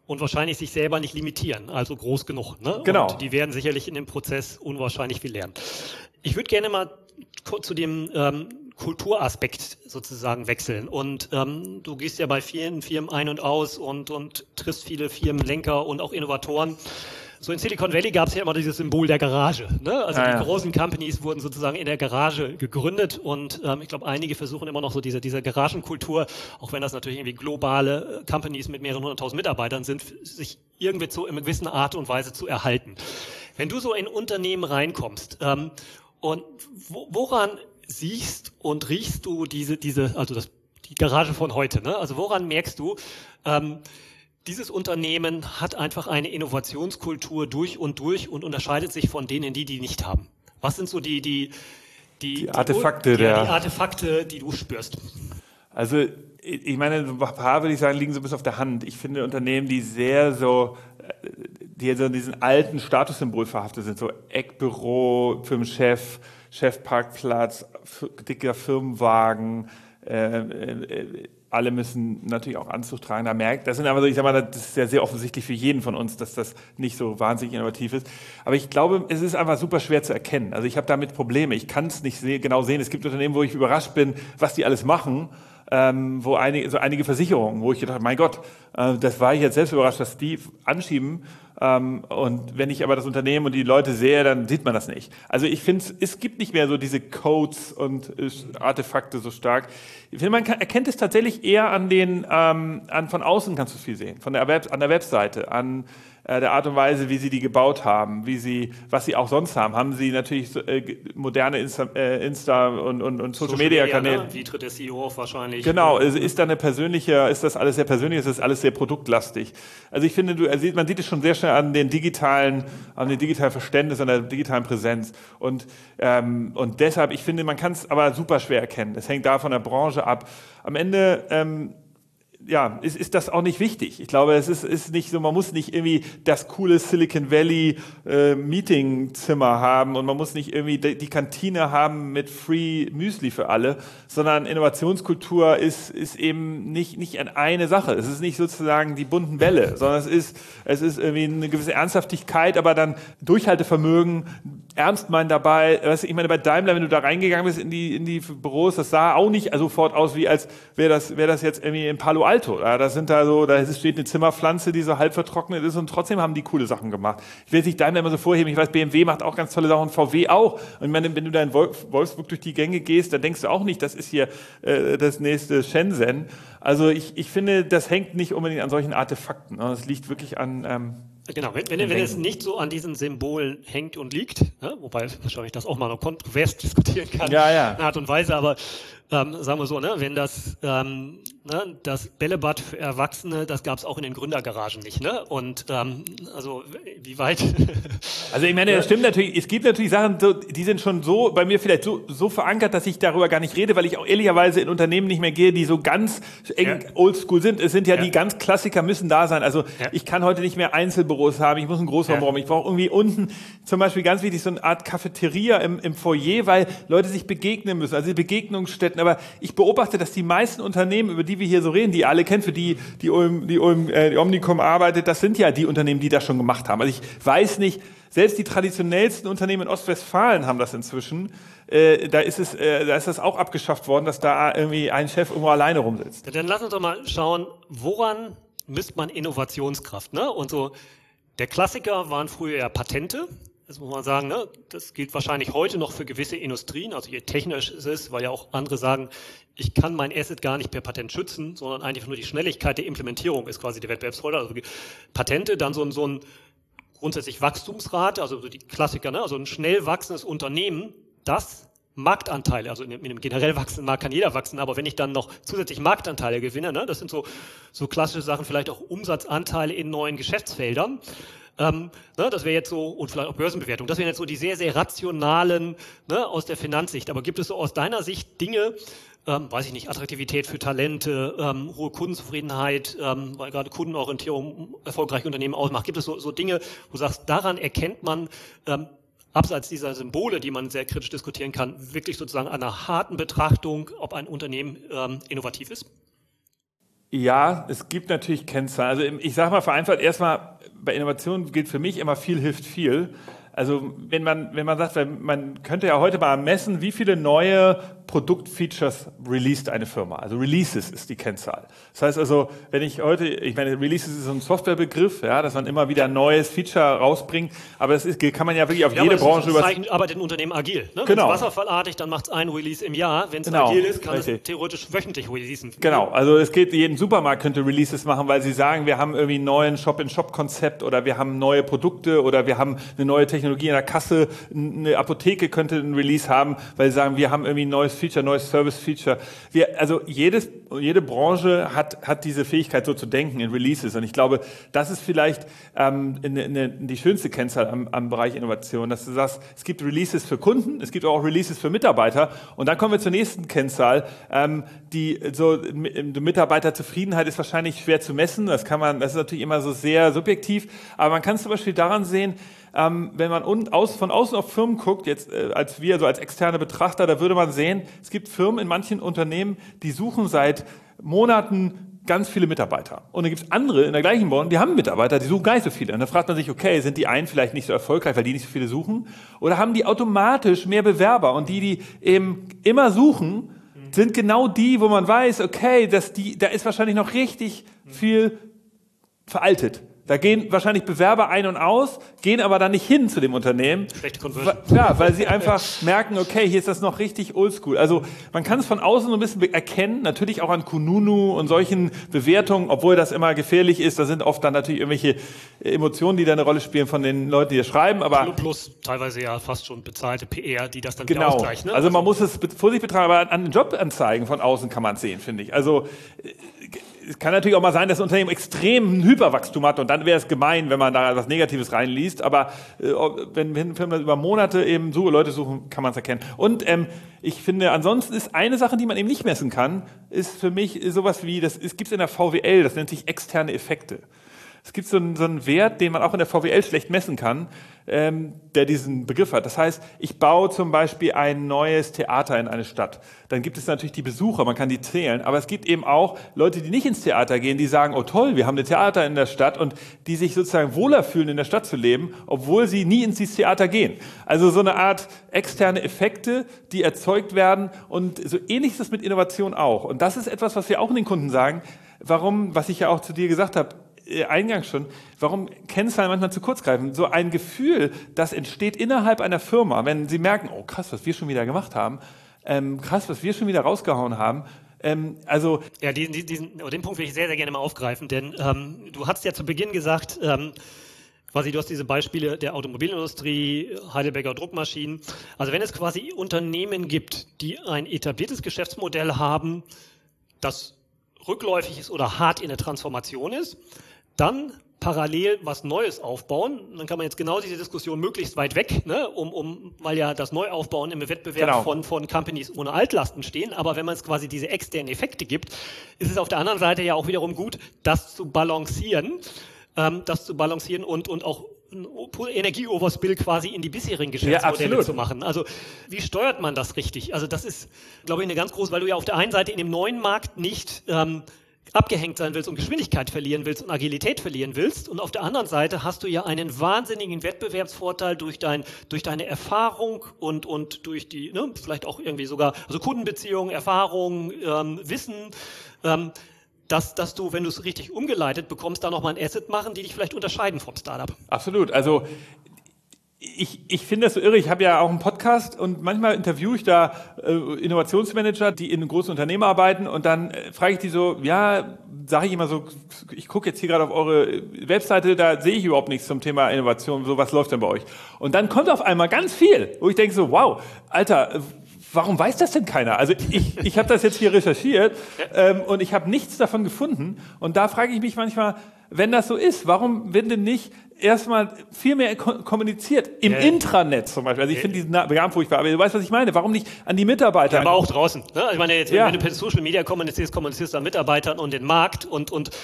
und wahrscheinlich sich selber nicht limitieren, also groß genug. Ne? Genau. Und die werden sicherlich in dem Prozess unwahrscheinlich viel lernen. Ich würde gerne mal zu dem ähm, Kulturaspekt sozusagen wechseln. Und ähm, du gehst ja bei vielen Firmen ein und aus und, und triffst viele Firmenlenker und auch Innovatoren. So in Silicon Valley gab es ja immer dieses Symbol der Garage. Ne? Also ah, die ja. großen Companies wurden sozusagen in der Garage gegründet und ähm, ich glaube, einige versuchen immer noch so diese, diese Garagenkultur, auch wenn das natürlich irgendwie globale Companies mit mehreren hunderttausend Mitarbeitern sind, sich irgendwie zu, in einer gewissen Art und Weise zu erhalten. Wenn du so in Unternehmen reinkommst ähm, und wo, woran siehst und riechst du diese, diese, also das, die Garage von heute, ne? Also woran merkst du, ähm, dieses Unternehmen hat einfach eine Innovationskultur durch und durch und unterscheidet sich von denen, die die nicht haben. Was sind so die die die, die Artefakte, die, der die Artefakte, die du spürst? Also ich meine, so ein paar würde ich sagen, liegen so bis auf der Hand. Ich finde Unternehmen, die sehr so, die so diesen alten Statussymbol verhaftet sind, so Eckbüro, Firmenchef, Chefparkplatz, dicker Firmenwagen, äh, äh, alle müssen natürlich auch Anzug tragen. Da merkt, das sind aber so, ich sag mal, das ist ja sehr offensichtlich für jeden von uns, dass das nicht so wahnsinnig innovativ ist. Aber ich glaube, es ist einfach super schwer zu erkennen. Also ich habe damit Probleme. Ich kann es nicht se- genau sehen. Es gibt Unternehmen, wo ich überrascht bin, was die alles machen. Ähm, wo einige, so einige Versicherungen, wo ich gedacht habe, mein Gott, äh, das war ich jetzt selbst überrascht, dass die anschieben. Ähm, und wenn ich aber das Unternehmen und die Leute sehe, dann sieht man das nicht. Also ich finde, es gibt nicht mehr so diese Codes und äh, Artefakte so stark. Ich finde, man kann, erkennt es tatsächlich eher an den, ähm, an von außen kannst du viel sehen, von der Web, an der Webseite, an äh, der Art und Weise, wie sie die gebaut haben, wie sie, was sie auch sonst haben. Haben sie natürlich so, äh, moderne Insta, äh, Insta und, und, und Social, Social Media, Media Kanäle. Ne? Wie tritt der C E O auf wahrscheinlich? Genau, also ist da eine persönliche, ist das alles sehr persönlich, ist das alles sehr produktlastig. Also ich finde, du, man sieht es schon sehr schnell an den digitalen, an dem digitalen Verständnis, an der digitalen Präsenz. Und, ähm, und deshalb, ich finde, man kann es aber super schwer erkennen. Es hängt da von der Branche ab. Am Ende, ähm, ja, ist, ist das auch nicht wichtig. Ich glaube, es ist, ist nicht so, man muss nicht irgendwie das coole Silicon Valley äh, Meetingzimmer haben und man muss nicht irgendwie die, die Kantine haben mit Free Müsli für alle, sondern Innovationskultur ist, ist eben nicht, nicht eine Sache. Es ist nicht sozusagen die bunten Bälle, sondern es ist, es ist irgendwie eine gewisse Ernsthaftigkeit, aber dann Durchhaltevermögen, ernst meinen dabei. Weißt du, ich meine, bei Daimler, wenn du da reingegangen bist in die, in die Büros, das sah auch nicht sofort aus, wie als wäre das, wäre das jetzt irgendwie in Palo Alto. Ja, das sind da so, da steht eine Zimmerpflanze, die so halb vertrocknet ist und trotzdem haben die coole Sachen gemacht. Ich will jetzt nicht Daimler immer so vorheben. Ich weiß, B M W macht auch ganz tolle Sachen, V W auch. Und ich meine, wenn du da in Wolfsburg durch die Gänge gehst, dann denkst du auch nicht, das ist hier äh, das nächste Shenzhen. Also ich, ich finde, das hängt nicht unbedingt an solchen Artefakten. Das liegt wirklich an ähm, Genau, wenn, wenn, wenn es nicht so an diesen Symbolen hängt und liegt, ne, wobei wahrscheinlich das auch mal noch kontrovers diskutieren kann, ja, ja. in Art und Weise, aber ähm, sagen wir so, ne, wenn das ähm, ne, das Bällebad für Erwachsene, das gab es auch in den Gründergaragen nicht, ne? Und ähm, also wie weit? Also ich meine, das stimmt natürlich. Es gibt natürlich Sachen, die sind schon so bei mir vielleicht so, so verankert, dass ich darüber gar nicht rede, weil ich auch ehrlicherweise in Unternehmen nicht mehr gehe, die so ganz eng ja. oldschool sind. Es sind ja, ja die ganz Klassiker müssen da sein. Also ja. ich kann heute nicht mehr Einzelbüros haben. Ich muss einen Großraumraum. Ja. Ich brauche irgendwie unten zum Beispiel ganz wichtig so eine Art Cafeteria im, im Foyer, weil Leute sich begegnen müssen. Also Begegnungsstätten. Aber ich beobachte, dass die meisten Unternehmen, über die wir hier so reden, die ihr alle kennt, für die die, Ulm, die, Ulm, äh, die Omnicom arbeitet, das sind ja die Unternehmen, die das schon gemacht haben. Also ich weiß nicht, selbst die traditionellsten Unternehmen in Ostwestfalen haben das inzwischen. Äh, da ist es, äh, da ist das auch abgeschafft worden, dass da irgendwie ein Chef irgendwo alleine rumsitzt. Ja, dann lass uns doch mal schauen, woran misst man Innovationskraft, ne? Und so, der Klassiker waren früher ja Patente. Das muss man sagen, ne? Das gilt wahrscheinlich heute noch für gewisse Industrien, also je technisch es ist, weil ja auch andere sagen, ich kann mein Asset gar nicht per Patent schützen, sondern eigentlich nur die Schnelligkeit der Implementierung ist quasi der Wettbewerbsvorteil. Also Patente, dann so ein, so ein grundsätzlich Wachstumsrate, also die Klassiker, ne? Also ein schnell wachsendes Unternehmen, das Marktanteile, also in einem generell wachsenden Markt kann jeder wachsen, aber wenn ich dann noch zusätzlich Marktanteile gewinne, ne? Das sind so, so klassische Sachen, vielleicht auch Umsatzanteile in neuen Geschäftsfeldern. Ähm, ne, das wäre jetzt so, und vielleicht auch Börsenbewertung, das wären jetzt so die sehr, sehr rationalen, ne, aus der Finanzsicht. Aber gibt es so aus deiner Sicht Dinge, ähm, weiß ich nicht, Attraktivität für Talente, ähm, hohe Kundenzufriedenheit, ähm, weil gerade Kundenorientierung erfolgreiche Unternehmen ausmacht. Gibt es so, so Dinge, wo du sagst, daran erkennt man, ähm, abseits dieser Symbole, die man sehr kritisch diskutieren kann, wirklich sozusagen einer harten Betrachtung, ob ein Unternehmen ähm, innovativ ist? Ja, es gibt natürlich Kennzahlen. Also ich sage mal vereinfacht, erstmal bei Innovation gilt für mich immer viel hilft viel. Also wenn man, wenn man sagt, man könnte ja heute mal messen, wie viele neue Produktfeatures released eine Firma. Also Releases ist die Kennzahl. Das heißt also, wenn ich heute, ich meine, Releases ist so ein Softwarebegriff, ja, dass man immer wieder ein neues Feature rausbringt, aber das ist, kann man ja wirklich auf ja, jede aber Branche über. Das arbeitet ein Unternehmen agil. Ne? Genau. Wenn es wasserfallartig, dann macht es ein Release im Jahr. Wenn es genau. agil ist, kann Richtig. es theoretisch wöchentlich releasen. Genau, also es geht, jeden Supermarkt könnte Releases machen, weil sie sagen, wir haben irgendwie einen neuen Shop-in-Shop-Konzept oder wir haben neue Produkte oder wir haben eine neue Technologie in der Kasse. Eine Apotheke könnte einen Release haben, weil sie sagen, wir haben irgendwie ein neues Feature, neues Service-Feature. Wir, also jedes, jede Branche hat, hat diese Fähigkeit, so zu denken in Releases. Und ich glaube, das ist vielleicht ähm, in, in, in die schönste Kennzahl am, am Bereich Innovation, dass du sagst, es gibt Releases für Kunden, es gibt auch Releases für Mitarbeiter. Und dann kommen wir zur nächsten Kennzahl. Ähm, die so die Mitarbeiterzufriedenheit ist wahrscheinlich schwer zu messen. Das kann man, das ist natürlich immer so sehr subjektiv. Aber man kann es zum Beispiel daran sehen, Ähm, wenn man un, aus, von außen auf Firmen guckt, jetzt äh, als wir, so als externe Betrachter, da würde man sehen, es gibt Firmen in manchen Unternehmen, die suchen seit Monaten ganz viele Mitarbeiter. Und dann gibt es andere in der gleichen Branche, die haben Mitarbeiter, die suchen gar nicht so viele. Und dann fragt man sich, okay, sind die einen vielleicht nicht so erfolgreich, weil die nicht so viele suchen? Oder haben die automatisch mehr Bewerber? Und die, die eben immer suchen, sind genau die, wo man weiß, okay, dass die, da ist wahrscheinlich noch richtig viel veraltet. Da gehen wahrscheinlich Bewerber ein und aus, gehen aber dann nicht hin zu dem Unternehmen. Schlechte Conversion. Ja, weil sie einfach merken, okay, hier ist das noch richtig oldschool. Also man kann es von außen so ein bisschen erkennen, natürlich auch an Kununu und solchen Bewertungen, obwohl das immer gefährlich ist. Da sind oft dann natürlich irgendwelche Emotionen, die da eine Rolle spielen von den Leuten, die das schreiben. Aber plus teilweise ja fast schon bezahlte P R, die das dann genau. wieder ausgleichen. Ne? Also man muss es vorsichtig betrachten, aber an den Jobanzeigen von außen kann man es sehen, finde ich. Also es kann natürlich auch mal sein, dass das Unternehmen extrem ein Hyperwachstum hat und dann wäre es gemein, wenn man da was Negatives reinliest. Aber äh, wenn, wenn Firmen über Monate eben so Leute suchen, kann man es erkennen. Und ähm, ich finde, ansonsten ist eine Sache, die man eben nicht messen kann, ist für mich sowas wie, das gibt es in der V W L, das nennt sich externe Effekte. Es gibt so einen, so einen Wert, den man auch in der V W L schlecht messen kann, ähm, der diesen Begriff hat. Das heißt, ich baue zum Beispiel ein neues Theater in eine Stadt. Dann gibt es natürlich die Besucher, man kann die zählen, aber es gibt eben auch Leute, die nicht ins Theater gehen, die sagen, oh toll, wir haben ein Theater in der Stadt und die sich sozusagen wohler fühlen, in der Stadt zu leben, obwohl sie nie ins Theater gehen. Also so eine Art externe Effekte, die erzeugt werden und so ähnlich ist es mit Innovation auch. Und das ist etwas, was wir auch den Kunden sagen, warum, was ich ja auch zu dir gesagt habe, eingangs schon, warum Kennzahlen manchmal zu kurz greifen. So ein Gefühl, das entsteht innerhalb einer Firma, wenn sie merken, oh krass, was wir schon wieder gemacht haben, ähm, krass, was wir schon wieder rausgehauen haben. Ähm, also ja, diesen, diesen, den Punkt will ich sehr, sehr gerne mal aufgreifen, denn ähm, du hast ja zu Beginn gesagt, ähm, quasi du hast diese Beispiele der Automobilindustrie, Heidelberger Druckmaschinen. Also wenn es quasi Unternehmen gibt, die ein etabliertes Geschäftsmodell haben, das rückläufig ist oder hart in der Transformation ist, dann parallel was Neues aufbauen. Dann kann man jetzt genau diese Diskussion möglichst weit weg, ne, um, um, weil ja das Neuaufbauen im Wettbewerb genau. von, von Companies ohne Altlasten stehen. Aber wenn man es quasi diese externen Effekte gibt, ist es auf der anderen Seite ja auch wiederum gut, das zu balancieren, ähm, das zu balancieren und, und auch Energieoverspill quasi in die bisherigen Geschäftsmodelle ja, zu machen. Also wie steuert man das richtig? Also das ist, glaube ich, eine ganz große, weil du ja auf der einen Seite in dem neuen Markt nicht ähm, abgehängt sein willst und Geschwindigkeit verlieren willst und Agilität verlieren willst. Und auf der anderen Seite hast du ja einen wahnsinnigen Wettbewerbsvorteil durch, dein, durch deine Erfahrung und, und durch die, ne, vielleicht auch irgendwie sogar, also Kundenbeziehungen, Erfahrung, ähm, Wissen, ähm, Dass, dass du, wenn du es richtig umgeleitet bekommst, da nochmal ein Asset machen, die dich vielleicht unterscheiden vom Startup. Absolut. Also ich, ich finde das so irre. Ich habe ja auch einen Podcast und manchmal interviewe ich da äh, Innovationsmanager, die in einem großen Unternehmen arbeiten und dann äh, frage ich die so, ja, sage ich immer so, ich gucke jetzt hier gerade auf eure Webseite, da sehe ich überhaupt nichts zum Thema Innovation, so was läuft denn bei euch? Und dann kommt auf einmal ganz viel, wo ich denke so, wow, Alter, warum weiß das denn keiner? Also ich, ich habe das jetzt hier recherchiert ähm, und ich habe nichts davon gefunden. Und da frage ich mich manchmal, wenn das so ist, warum wird denn nicht erstmal viel mehr ko- kommuniziert? Im ja. Intranet zum Beispiel. Also ich ja. finde diesen Namen furchtbar, aber du weißt, was ich meine. Warum nicht an die Mitarbeiter? Ja, aber auch draußen. Ne? Ich meine, jetzt, ja. wenn du per Social Media kommunizierst, kommunizierst du an Mitarbeitern und den Markt und, und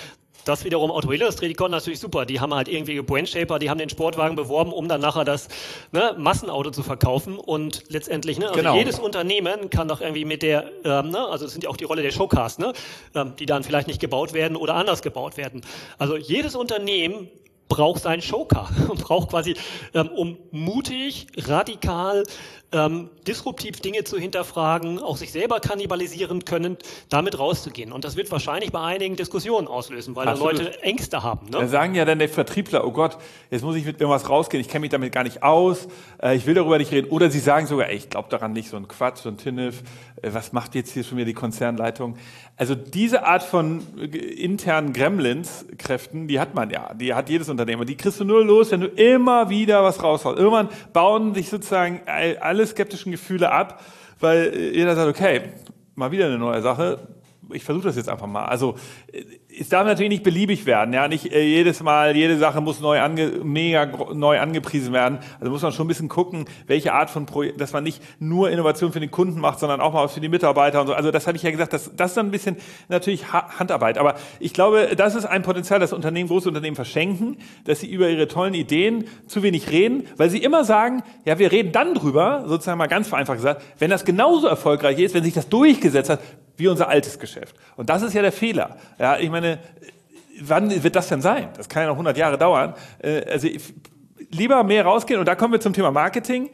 das wiederum Automobilindustrie, die konnten natürlich super. Die haben halt irgendwie Brandshaper, die haben den Sportwagen beworben, um dann nachher das ne, Massenauto zu verkaufen. Und letztendlich, ne, also genau. jedes Unternehmen kann doch irgendwie mit der, ähm, ne, also das sind ja auch die Rolle der Showcars, ne, ähm, die dann vielleicht nicht gebaut werden oder anders gebaut werden. Also jedes Unternehmen braucht seinen Showcar und braucht quasi, ähm, um mutig, radikal, ähm, disruptiv Dinge zu hinterfragen, auch sich selber kannibalisieren können, damit rauszugehen. Und das wird wahrscheinlich bei einigen Diskussionen auslösen, weil da Leute Ängste haben. Ne? Da sagen ja dann der Vertriebler, oh Gott, jetzt muss ich mit irgendwas rausgehen, ich kenne mich damit gar nicht aus, äh, ich will darüber nicht reden. Oder sie sagen sogar, ey, ich glaube daran nicht, so ein Quatsch, so ein Tinnef, äh, was macht jetzt hier schon wieder die Konzernleitung? Also diese Art von äh, internen Gremlins-Kräften, die hat man ja, die hat jedes Unternehmen. Die kriegst du nur los, wenn du immer wieder was raushaust. Irgendwann bauen sich sozusagen alle skeptischen Gefühle ab, weil jeder sagt, okay, mal wieder eine neue Sache, ich versuche das jetzt einfach mal. Also es darf natürlich nicht beliebig werden, ja, nicht äh, jedes Mal, jede Sache muss neu ange, mega neu angepriesen werden. Also muss man schon ein bisschen gucken, welche Art von Projekt, dass man nicht nur Innovation für den Kunden macht, sondern auch mal für die Mitarbeiter und so. Also das hatte ich ja gesagt, das, das ist dann ein bisschen natürlich ha- Handarbeit. Aber ich glaube, das ist ein Potenzial, das Unternehmen, große Unternehmen verschenken, dass sie über ihre tollen Ideen zu wenig reden, weil sie immer sagen, ja, wir reden dann drüber, sozusagen mal ganz vereinfacht gesagt, wenn das genauso erfolgreich ist, wenn sich das durchgesetzt hat, wie unser altes Geschäft. Und das ist ja der Fehler. Ja, ich meine, wann wird das denn sein? Das kann ja noch hundert Jahre dauern. Also lieber mehr rausgehen. Und da kommen wir zum Thema Marketing.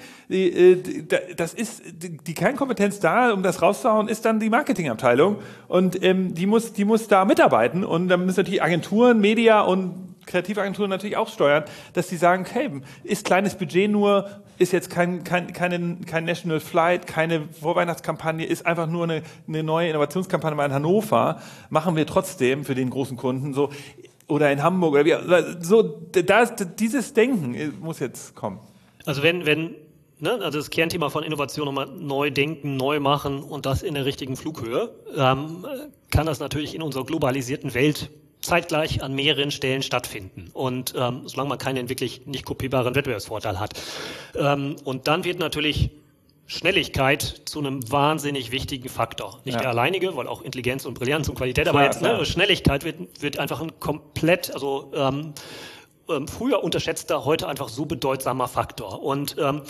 Das ist die Kernkompetenz da, um das rauszuhauen, ist dann die Marketingabteilung. Und die muss, die muss da mitarbeiten. Und dann müssen natürlich Agenturen, Media und Kreativagenturen natürlich auch steuern, dass die sagen, okay, ist kleines Budget nur, ist jetzt kein, kein, keine, kein National Flight, keine Vorweihnachtskampagne, ist einfach nur eine, eine neue Innovationskampagne mal in Hannover, machen wir trotzdem für den großen Kunden so, oder in Hamburg, oder wie, so, das, dieses Denken muss jetzt kommen. Also wenn, wenn, ne, also das Kernthema von Innovation nochmal neu denken, neu machen und das in der richtigen Flughöhe, ähm, kann das natürlich in unserer globalisierten Welt zeitgleich an mehreren Stellen stattfinden. Und ähm, solange man keinen wirklich nicht kopierbaren Wettbewerbsvorteil hat. Ähm, und dann wird natürlich Schnelligkeit zu einem wahnsinnig wichtigen Faktor. Nicht ja. der alleinige, weil auch Intelligenz und Brillanz und Qualität, klar, aber jetzt ne, Schnelligkeit wird, wird einfach ein komplett, also ähm, ähm, früher unterschätzter, heute einfach so bedeutsamer Faktor. Und ähm,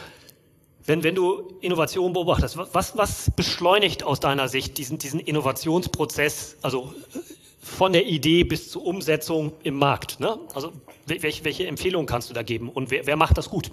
Wenn, wenn du Innovation beobachtest, was, was beschleunigt aus deiner Sicht diesen, diesen Innovationsprozess, also von der Idee bis zur Umsetzung im Markt, ne? Also welche, welche Empfehlungen kannst du da geben und wer, wer macht das gut?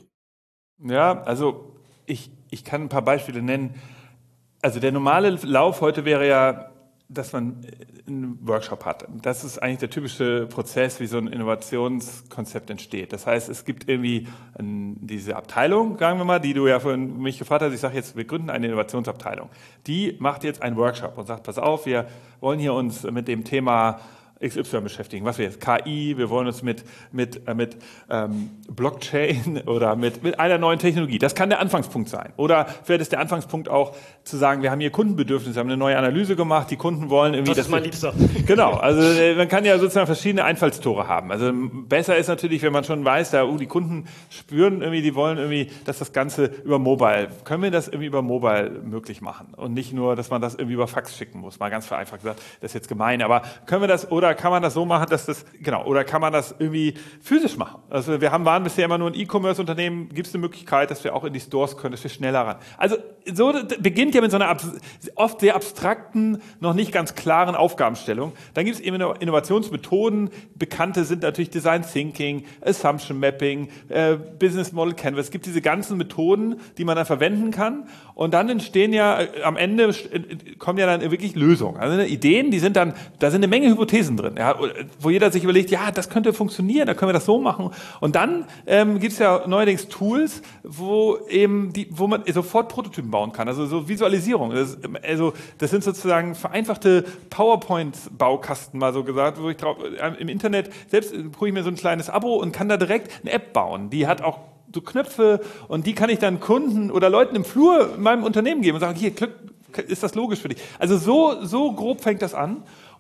Ja, also ich, ich kann ein paar Beispiele nennen. Also der normale Lauf heute wäre ja, dass man einen Workshop hat. Das ist eigentlich der typische Prozess, wie so ein Innovationskonzept entsteht. Das heißt, es gibt irgendwie ein, diese Abteilung, sagen wir mal, die du ja von mich gefragt hast. Ich sage jetzt, wir gründen eine Innovationsabteilung. Die macht jetzt einen Workshop und sagt, pass auf, wir wollen hier uns mit dem Thema X Y beschäftigen. Was wir jetzt? K I, wir wollen uns mit, mit, äh, mit ähm, Blockchain oder mit, mit einer neuen Technologie. Das kann der Anfangspunkt sein. Oder vielleicht ist der Anfangspunkt auch zu sagen, wir haben hier Kundenbedürfnisse, haben eine neue Analyse gemacht, die Kunden wollen irgendwie... Das ist mein Liebster. Genau, also man kann ja sozusagen verschiedene Einfallstore haben. Also besser ist natürlich, wenn man schon weiß, da, uh, die Kunden spüren irgendwie, die wollen irgendwie, dass das Ganze über Mobile, können wir das irgendwie über Mobile möglich machen? Und nicht nur, dass man das irgendwie über Fax schicken muss, mal ganz vereinfacht gesagt, das ist jetzt gemein, aber können wir das, oder kann man das so machen, dass das, genau, oder kann man das irgendwie physisch machen? Also wir haben, waren bisher immer nur ein E-Commerce-Unternehmen, gibt es eine Möglichkeit, dass wir auch in die Stores können, dass wir schneller ran. Also so beginnt ja mit so einer oft sehr abstrakten, noch nicht ganz klaren Aufgabenstellung. Dann gibt es eben Innovationsmethoden, bekannte sind natürlich Design Thinking, Assumption Mapping, äh, Business Model Canvas. Es gibt diese ganzen Methoden, die man dann verwenden kann und dann entstehen ja, äh, am Ende äh, kommen ja dann wirklich Lösungen. Also Ideen, die sind dann, da sind eine Menge Hypothesen drin, ja, wo jeder sich überlegt, ja, das könnte funktionieren, da können wir das so machen. Und dann ähm, gibt es ja neuerdings Tools, wo eben die, wo man sofort Prototypen bauen kann, also so Visualisierung. Das, also das sind sozusagen vereinfachte PowerPoint-Baukasten, mal so gesagt, wo ich drauf, im Internet, selbst hole ich mir so ein kleines Abo und kann da direkt eine App bauen. Die hat auch so Knöpfe und die kann ich dann Kunden oder Leuten im Flur in meinem Unternehmen geben und sagen, hier, ist das logisch für dich? Also so, so grob fängt das an.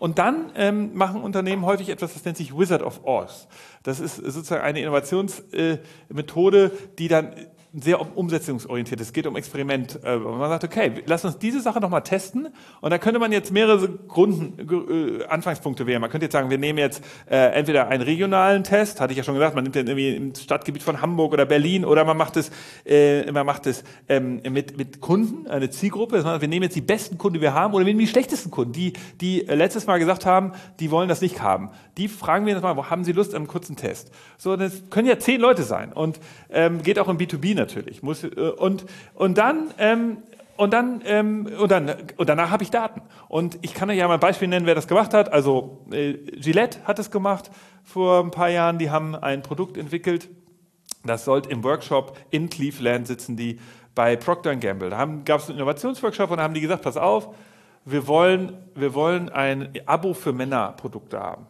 Und dann ähm, machen Unternehmen häufig etwas, das nennt sich Wizard of Oz. Das ist sozusagen eine Innovationsmethode, äh, die dann sehr umsetzungsorientiert ist. Es geht um Experiment. Man sagt, okay, lass uns diese Sache nochmal testen. Und da könnte man jetzt mehrere Grund, äh, Anfangspunkte wählen. Man könnte jetzt sagen, wir nehmen jetzt äh, entweder einen regionalen Test, hatte ich ja schon gesagt, man nimmt den irgendwie im Stadtgebiet von Hamburg oder Berlin, oder man macht es, äh, man macht es ähm, mit, mit Kunden, eine Zielgruppe. Das heißt, wir nehmen jetzt die besten Kunden, die wir haben, oder wir nehmen die schlechtesten Kunden, die, die äh, letztes Mal gesagt haben, die wollen das nicht haben. Die fragen wir jetzt mal, wo haben sie Lust an einem kurzen Test? So, das können ja zehn Leute sein und ähm, geht auch im B zwei B natürlich. Muss, äh, und, und dann, ähm, und dann, ähm, und dann, und danach habe ich Daten. Und ich kann euch ja mal ein Beispiel nennen, wer das gemacht hat. Also, äh, Gillette hat es gemacht vor ein paar Jahren. Die haben ein Produkt entwickelt. Das sollte im Workshop in Cleveland sitzen, die bei Procter and Gamble. Da gab es einen Innovationsworkshop und da haben die gesagt, pass auf, wir wollen, wir wollen ein Abo für Männerprodukte haben.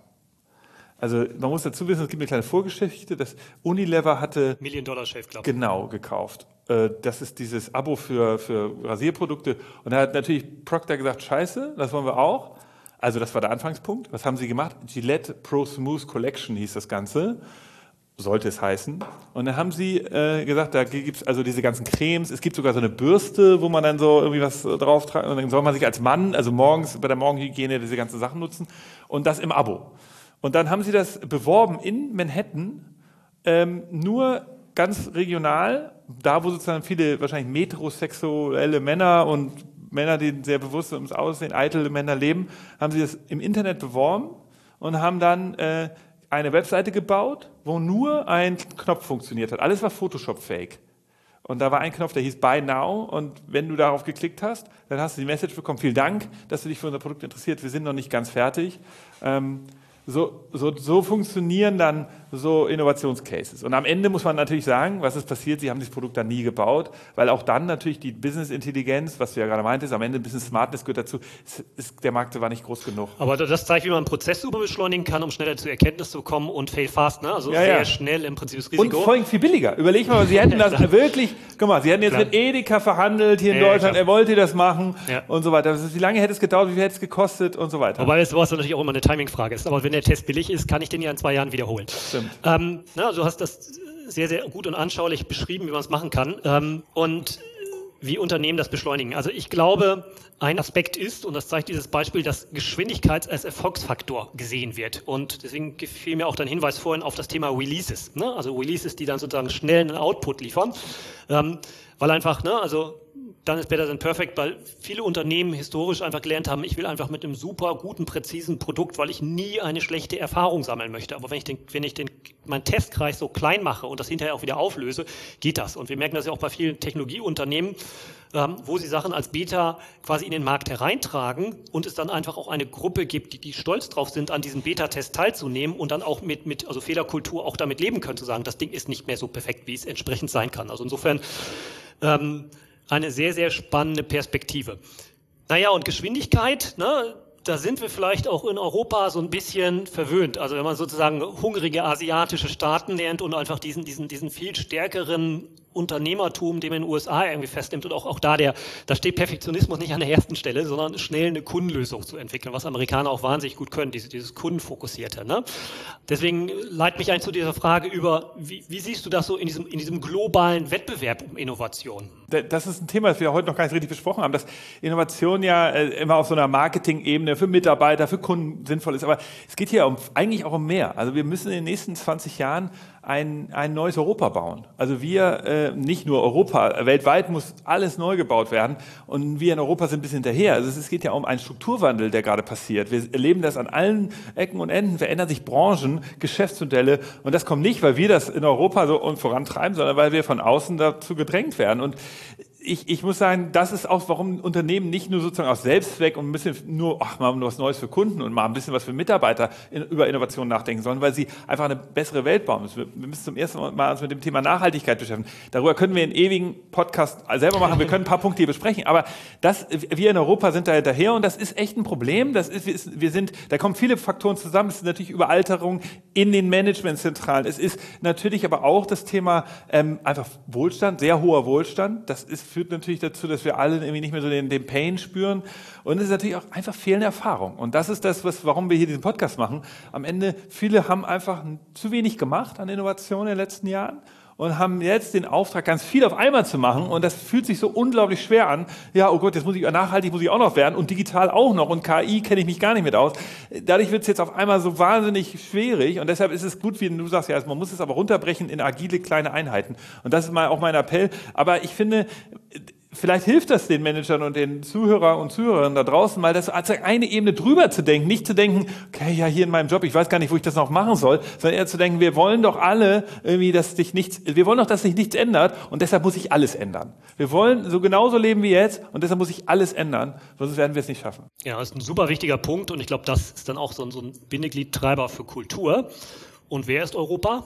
Also man muss dazu wissen, es gibt eine kleine Vorgeschichte, dass Unilever hatte Million Dollar Shave Club. Genau, gekauft. Das ist dieses Abo für, für Rasierprodukte. Und da hat natürlich Procter gesagt, scheiße, das wollen wir auch. Also das war der Anfangspunkt. Was haben sie gemacht? Gillette Pro Smooth Collection hieß das Ganze. Sollte es heißen. Und dann haben sie äh, gesagt, da gibt es also diese ganzen Cremes. Es gibt sogar so eine Bürste, wo man dann so irgendwie was drauf trägt. Und dann soll man sich als Mann, also morgens bei der Morgenhygiene diese ganzen Sachen nutzen. Und das im Abo. Und dann haben sie das beworben in Manhattan, ähm, nur ganz regional, da wo sozusagen viele wahrscheinlich metrosexuelle Männer und Männer, die sehr bewusst ums Aussehen, eitle Männer leben, haben sie das im Internet beworben und haben dann äh, eine Webseite gebaut, wo nur ein Knopf funktioniert hat. Alles war Photoshop-fake. Und da war ein Knopf, der hieß Buy Now. Und wenn du darauf geklickt hast, dann hast du die Message bekommen, vielen Dank, dass du dich für unser Produkt interessiert. Wir sind noch nicht ganz fertig. Ähm, So, so, so funktionieren dann so Innovationscases. Und am Ende muss man natürlich sagen, was ist passiert? Sie haben dieses Produkt dann nie gebaut, weil auch dann natürlich die Business-Intelligenz, was du ja gerade meintest, am Ende Business Smartness gehört dazu, ist, ist, der Markt war nicht groß genug. Aber das zeigt, wie man einen Prozess super beschleunigen kann, um schneller zur Erkenntnis zu kommen und fail fast, ne? Also ja, sehr ja. schnell im Prinzip das Risiko. Und vor allem viel billiger. Überleg mal, Sie hätten das wirklich, guck mal, Sie hätten jetzt Klar. mit Edeka verhandelt hier in Ja, Deutschland, klar. er wollte das machen Ja. und so weiter. Wie lange hätte es gedauert, wie viel hätte es gekostet und so weiter. Wobei es sowas natürlich auch immer eine Timing-Frage ist. Aber wenn der Test billig ist, kann ich den ja in zwei Jahren wiederholen. Stimmt. Ähm, na, du hast das sehr, sehr gut und anschaulich beschrieben, wie man es machen kann. Ähm, und wie Unternehmen das beschleunigen. Also ich glaube, ein Aspekt ist, und das zeigt dieses Beispiel, dass Geschwindigkeit als Erfolgsfaktor gesehen wird. Und deswegen gefiel mir auch dein Hinweis vorhin auf das Thema Releases. Ne? Also Releases, die dann sozusagen schnell einen Output liefern. Ähm, weil einfach, ne, also dann ist better than perfect, weil viele Unternehmen historisch einfach gelernt haben, ich will einfach mit einem super guten, präzisen Produkt, weil ich nie eine schlechte Erfahrung sammeln möchte. Aber wenn ich den, wenn ich den, meinen Testkreis so klein mache und das hinterher auch wieder auflöse, geht das. Und wir merken das ja auch bei vielen Technologieunternehmen, ähm, wo sie Sachen als Beta quasi in den Markt hereintragen und es dann einfach auch eine Gruppe gibt, die, die stolz drauf sind, an diesem Beta-Test teilzunehmen und dann auch mit, mit, also Fehlerkultur auch damit leben können, zu sagen, das Ding ist nicht mehr so perfekt, wie es entsprechend sein kann. Also insofern, ähm, eine sehr, sehr spannende Perspektive. Naja, und Geschwindigkeit, ne, da sind wir vielleicht auch in Europa so ein bisschen verwöhnt. Also wenn man sozusagen hungrige asiatische Staaten lernt und einfach diesen, diesen, diesen viel stärkeren Unternehmertum, den man in den U S A irgendwie festnimmt und auch, auch da der, da steht Perfektionismus nicht an der ersten Stelle, sondern schnell eine Kundenlösung zu entwickeln, was Amerikaner auch wahnsinnig gut können, dieses, dieses Kundenfokussierte. Ne? Deswegen leitet mich ein zu dieser Frage über, wie, wie siehst du das so in diesem, in diesem globalen Wettbewerb um Innovation? Das ist ein Thema, das wir heute noch gar nicht richtig besprochen haben, dass Innovation ja immer auf so einer Marketing-Ebene für Mitarbeiter, für Kunden sinnvoll ist. Aber es geht hier um, eigentlich auch um mehr. Also wir müssen in den nächsten zwanzig Jahren ein, ein neues Europa bauen. Also wir, äh, nicht nur Europa, weltweit muss alles neu gebaut werden und wir in Europa sind ein bisschen hinterher. Also es geht ja um einen Strukturwandel, der gerade passiert. Wir erleben das an allen Ecken und Enden, verändern sich Branchen, Geschäftsmodelle und das kommt nicht, weil wir das in Europa so vorantreiben, sondern weil wir von außen dazu gedrängt werden. Und Ich, ich muss sagen, das ist auch, warum Unternehmen nicht nur sozusagen aus Selbstzweck und ein bisschen nur, ach, mal was Neues für Kunden und mal ein bisschen was für Mitarbeiter in, über Innovation nachdenken sollen, weil sie einfach eine bessere Welt bauen müssen. Wir, wir müssen zum ersten Mal uns mit dem Thema Nachhaltigkeit beschäftigen. Darüber können wir einen ewigen Podcast selber machen. Wir können ein paar Punkte hier besprechen. Aber das, wir in Europa sind da hinterher und das ist echt ein Problem. Das ist, wir sind, da kommen viele Faktoren zusammen. Es ist natürlich Überalterung. in den Managementzentralen. Es ist natürlich aber auch das Thema ähm, einfach Wohlstand, sehr hoher Wohlstand. Das ist, führt natürlich dazu, dass wir alle irgendwie nicht mehr so den, den Pain spüren. Und es ist natürlich auch einfach fehlende Erfahrung. Und das ist das, was, warum wir hier diesen Podcast machen. Am Ende, viele haben einfach zu wenig gemacht an Innovation in den letzten Jahren und haben jetzt den Auftrag, ganz viel auf einmal zu machen. Und das fühlt sich so unglaublich schwer an. Ja, oh Gott, jetzt muss ich nachhaltig, muss ich auch noch werden und digital auch noch und K I kenne ich mich gar nicht mit aus. Dadurch wird es jetzt auf einmal so wahnsinnig schwierig. Und deshalb ist es gut, wie du sagst, ja, man muss es aber runterbrechen in agile kleine Einheiten. Und das ist mal auch mein Appell. Aber ich finde, vielleicht hilft das den Managern und den Zuhörern und Zuhörerinnen da draußen, mal das als eine Ebene drüber zu denken, nicht zu denken, okay, ja, hier in meinem Job, ich weiß gar nicht, wo ich das noch machen soll, sondern eher zu denken, wir wollen doch alle irgendwie, dass sich nichts, wir wollen doch, dass sich nichts ändert und deshalb muss sich alles ändern. Wir wollen so genauso leben wie jetzt und deshalb muss sich alles ändern, sonst werden wir es nicht schaffen. Ja, das ist ein super wichtiger Punkt und ich glaube, das ist dann auch so ein, so ein Bindegliedtreiber für Kultur. Und wer ist Europa?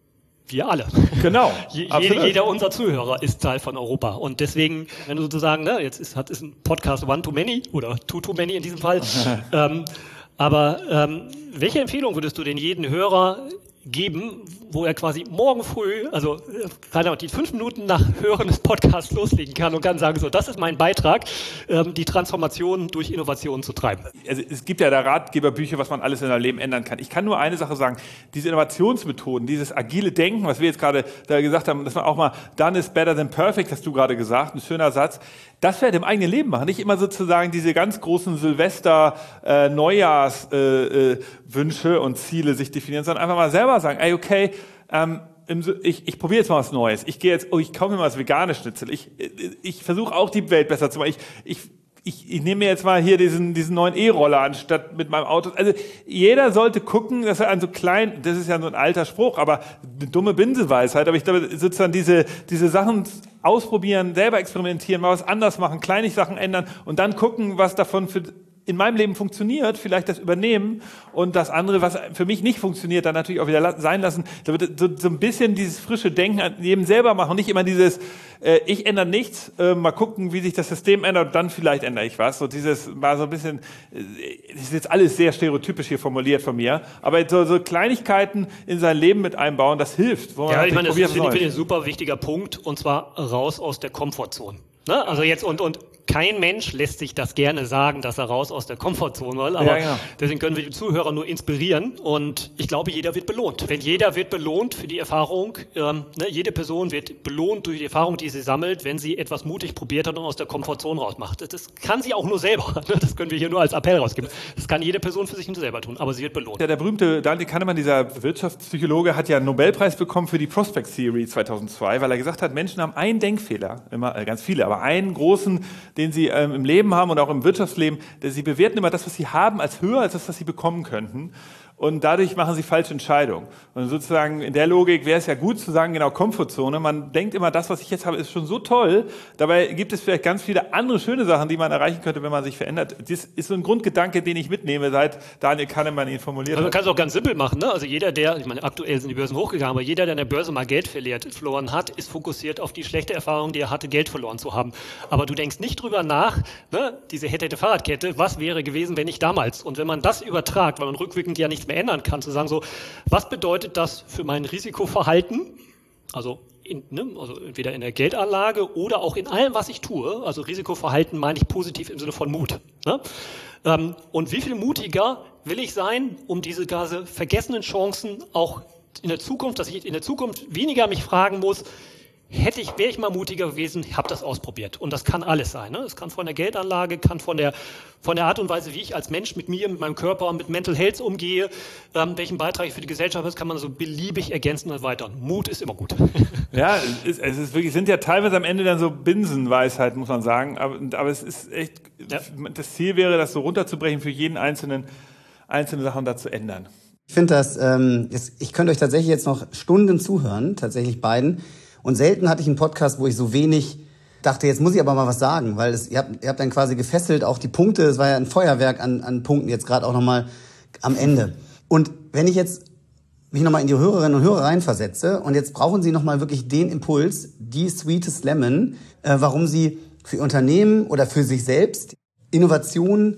Wir alle. Genau. Je, jeder unserer Zuhörer ist Teil von Europa. Und deswegen, wenn du sozusagen, ne, jetzt ist, hat, ist ein Podcast one too many oder two too many in diesem Fall. ähm, aber ähm, welche Empfehlung würdest du denn jedem Hörer geben, wo er quasi morgen früh, also äh, die fünf Minuten nach Hören des Podcasts loslegen kann und kann sagen, so, das ist mein Beitrag, ähm, die Transformation durch Innovationen zu treiben. Also es gibt ja da Ratgeberbücher, was man alles in seinem Leben ändern kann. Ich kann nur eine Sache sagen, diese Innovationsmethoden, dieses agile Denken, was wir jetzt gerade da gesagt haben, dass man auch mal done is better than perfect, hast du gerade gesagt, ein schöner Satz, das vielleicht im eigenen Leben machen, nicht immer sozusagen diese ganz großen Silvester, äh, Neujahrs äh, äh, Wünsche und Ziele sich definieren, sondern einfach mal selber sagen, ey, okay, ähm, ich, ich probiere jetzt mal was Neues. Ich gehe jetzt, oh, ich kaufe mir mal das vegane Schnitzel. Ich, ich versuche auch die Welt besser zu machen. Ich, ich, ich, ich nehme mir jetzt mal hier diesen, diesen neuen E-Roller anstatt mit meinem Auto. Also jeder sollte gucken, dass er an so klein, das ist ja so ein alter Spruch, aber eine dumme Binsenweisheit. Aber ich glaube, sozusagen diese, diese Sachen ausprobieren, selber experimentieren, mal was anders machen, kleine Sachen ändern und dann gucken, was davon für in meinem Leben funktioniert, vielleicht das übernehmen und das andere, was für mich nicht funktioniert, dann natürlich auch wieder sein lassen. Da wird so, so ein bisschen dieses frische Denken an jedem selber machen, nicht immer dieses, äh, ich ändere nichts, äh, mal gucken, wie sich das System ändert und dann vielleicht ändere ich was. So dieses war so ein bisschen, äh, das ist jetzt alles sehr stereotypisch hier formuliert von mir, aber so, so Kleinigkeiten in sein Leben mit einbauen, das hilft. Wo man ja, ich meine, das finde ich, find ich ein super wichtiger Punkt und zwar raus aus der Komfortzone. Ne? Also jetzt und, und kein Mensch lässt sich das gerne sagen, dass er raus aus der Komfortzone will, aber ja, genau. Deswegen können wir die Zuhörer nur inspirieren und ich glaube, jeder wird belohnt. Wenn jeder wird belohnt für die Erfahrung, ähm, ne, jede Person wird belohnt durch die Erfahrung, die sie sammelt, wenn sie etwas mutig probiert hat und aus der Komfortzone rausmacht. Das, das kann sie auch nur selber, ne? Das können wir hier nur als Appell rausgeben. Das kann jede Person für sich nur selber tun, aber sie wird belohnt. Ja, der berühmte Daniel Kahnemann, dieser Wirtschaftspsychologe, hat ja einen Nobelpreis bekommen für die Prospect Theory zweitausendzwei, weil er gesagt hat, Menschen haben einen Denkfehler, immer äh, ganz viele, aber einen großen, den sie ähm, im Leben haben und auch im Wirtschaftsleben, sie bewerten immer das, was sie haben, als höher als das, was sie bekommen könnten. Und dadurch machen sie falsche Entscheidungen. Und sozusagen in der Logik wäre es ja gut zu sagen, genau, Komfortzone. Man denkt immer, das, was ich jetzt habe, ist schon so toll. Dabei gibt es vielleicht ganz viele andere schöne Sachen, die man erreichen könnte, wenn man sich verändert. Das ist so ein Grundgedanke, den ich mitnehme, seit Daniel Kahnemann ihn formuliert also hat. Man kann es auch ganz simpel machen, ne? Also jeder, der, ich meine, aktuell sind die Börsen hochgegangen, aber jeder, der an der Börse mal Geld verliert, verloren hat, ist fokussiert auf die schlechte Erfahrung, die er hatte, Geld verloren zu haben. Aber du denkst nicht drüber nach, ne? Diese hätte, hätte Fahrradkette, was wäre gewesen, wenn nicht damals? Und wenn man das übertragt, weil man rückwirkend ja nichts mehr ändern kann, zu sagen so, was bedeutet das für mein Risikoverhalten? Also, in, ne, also entweder in der Geldanlage oder auch in allem, was ich tue. Also Risikoverhalten meine ich positiv im Sinne von Mut. Ne? Ähm, und wie viel mutiger will ich sein, um diese ganze vergessenen Chancen auch in der Zukunft, dass ich in der Zukunft weniger mich fragen muss, hätte ich, wäre ich mal mutiger gewesen, habe das ausprobiert. Und das kann alles sein. Ne? Es kann von der Geldanlage, kann von der, von der Art und Weise, wie ich als Mensch mit mir, mit meinem Körper, mit Mental Health umgehe, ähm, welchen Beitrag ich für die Gesellschaft habe, das kann man so beliebig ergänzen und erweitern. Mut ist immer gut. Ja, es, ist, es ist wirklich, sind ja teilweise am Ende dann so Binsenweisheiten, muss man sagen. Aber, aber es ist echt, ja. Das Ziel wäre, das so runterzubrechen, für jeden einzelnen, einzelne Sachen da zu ändern. Ich finde das, ähm, ich könnte euch tatsächlich jetzt noch Stunden zuhören, tatsächlich beiden. Und selten hatte ich einen Podcast, wo ich so wenig dachte, jetzt muss ich aber mal was sagen, weil es, ihr, habt, ihr habt dann quasi gefesselt, auch die Punkte, es war ja ein Feuerwerk an, an Punkten, jetzt gerade auch nochmal am Ende. Und wenn ich jetzt mich nochmal in die Hörerinnen und Hörer reinversetze und jetzt brauchen Sie nochmal wirklich den Impuls, die Sweetest Lemon, äh, warum Sie für Unternehmen oder für sich selbst Innovation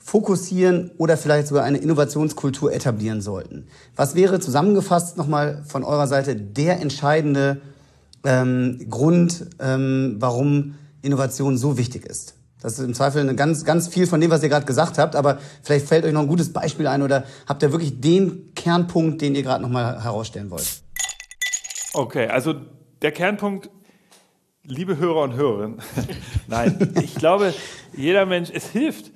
fokussieren oder vielleicht sogar eine Innovationskultur etablieren sollten. Was wäre zusammengefasst nochmal von eurer Seite der entscheidende ähm, Grund, ähm, warum Innovation so wichtig ist? Das ist im Zweifel eine ganz, ganz viel von dem, was ihr gerade gesagt habt, aber vielleicht fällt euch noch ein gutes Beispiel ein oder habt ihr wirklich den Kernpunkt, den ihr gerade nochmal herausstellen wollt? Okay, also der Kernpunkt, liebe Hörer und Hörerinnen, nein, ich glaube, jeder Mensch, es hilft,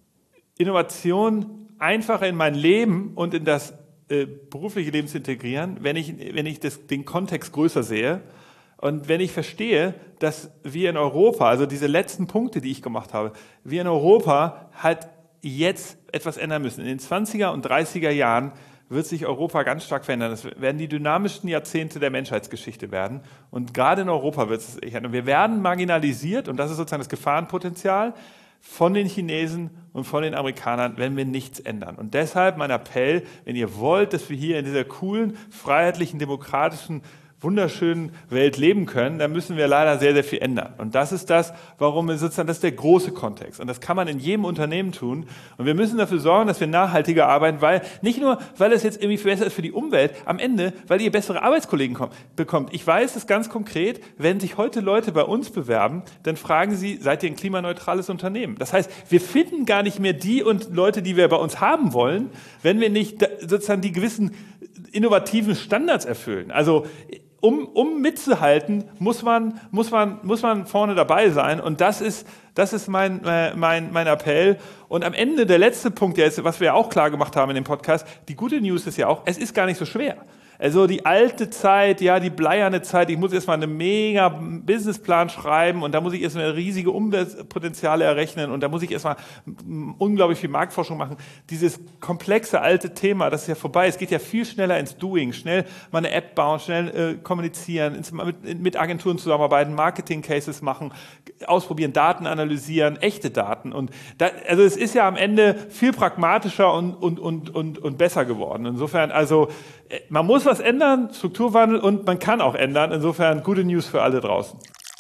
Innovation einfacher in mein Leben und in das äh, berufliche Leben zu integrieren, wenn ich, wenn ich das, den Kontext größer sehe. Und wenn ich verstehe, dass wir in Europa, also diese letzten Punkte, die ich gemacht habe, wir in Europa halt jetzt etwas ändern müssen. In den zwanziger und dreißiger Jahren wird sich Europa ganz stark verändern. Das werden die dynamischsten Jahrzehnte der Menschheitsgeschichte werden. Und gerade in Europa wird es sich ändern. Wir werden marginalisiert, und das ist sozusagen das Gefahrenpotenzial, von den Chinesen und von den Amerikanern, wenn wir nichts ändern. Und deshalb mein Appell, wenn ihr wollt, dass wir hier in dieser coolen, freiheitlichen, demokratischen, wunderschönen Welt leben können, dann müssen wir leider sehr, sehr viel ändern. Und das ist das, warum wir sozusagen, das ist der große Kontext. Und das kann man in jedem Unternehmen tun. Und wir müssen dafür sorgen, dass wir nachhaltiger arbeiten, weil, nicht nur, weil es jetzt irgendwie besser ist für die Umwelt, am Ende, weil ihr bessere Arbeitskollegen kommt, bekommt. Ich weiß es ganz konkret, wenn sich heute Leute bei uns bewerben, dann fragen sie, seid ihr ein klimaneutrales Unternehmen? Das heißt, wir finden gar nicht mehr die und Leute, die wir bei uns haben wollen, wenn wir nicht sozusagen die gewissen innovativen Standards erfüllen. Also, Um, um mitzuhalten, muss man, muss man, muss man vorne dabei sein. Und das ist, das ist mein, äh, mein, mein Appell. Und am Ende der letzte Punkt, der ist, was wir ja auch klar gemacht haben in dem Podcast, die gute News ist ja auch, es ist gar nicht so schwer. Also die alte Zeit, ja, die bleierne Zeit, ich muss erstmal einen mega Businessplan schreiben und da muss ich erstmal riesige Umweltpotenziale errechnen und da muss ich erstmal unglaublich viel Marktforschung machen. Dieses komplexe alte Thema, das ist ja vorbei. Es geht ja viel schneller ins Doing, schnell mal eine App bauen, schnell äh, kommunizieren, ins, mit, mit Agenturen zusammenarbeiten, Marketing-Cases machen, ausprobieren, Daten analysieren, echte Daten. Und da, also es ist ja am Ende viel pragmatischer und, und, und, und, und besser geworden. Insofern, also man muss was ändern, Strukturwandel, und man kann auch ändern. Insofern gute News für alle draußen.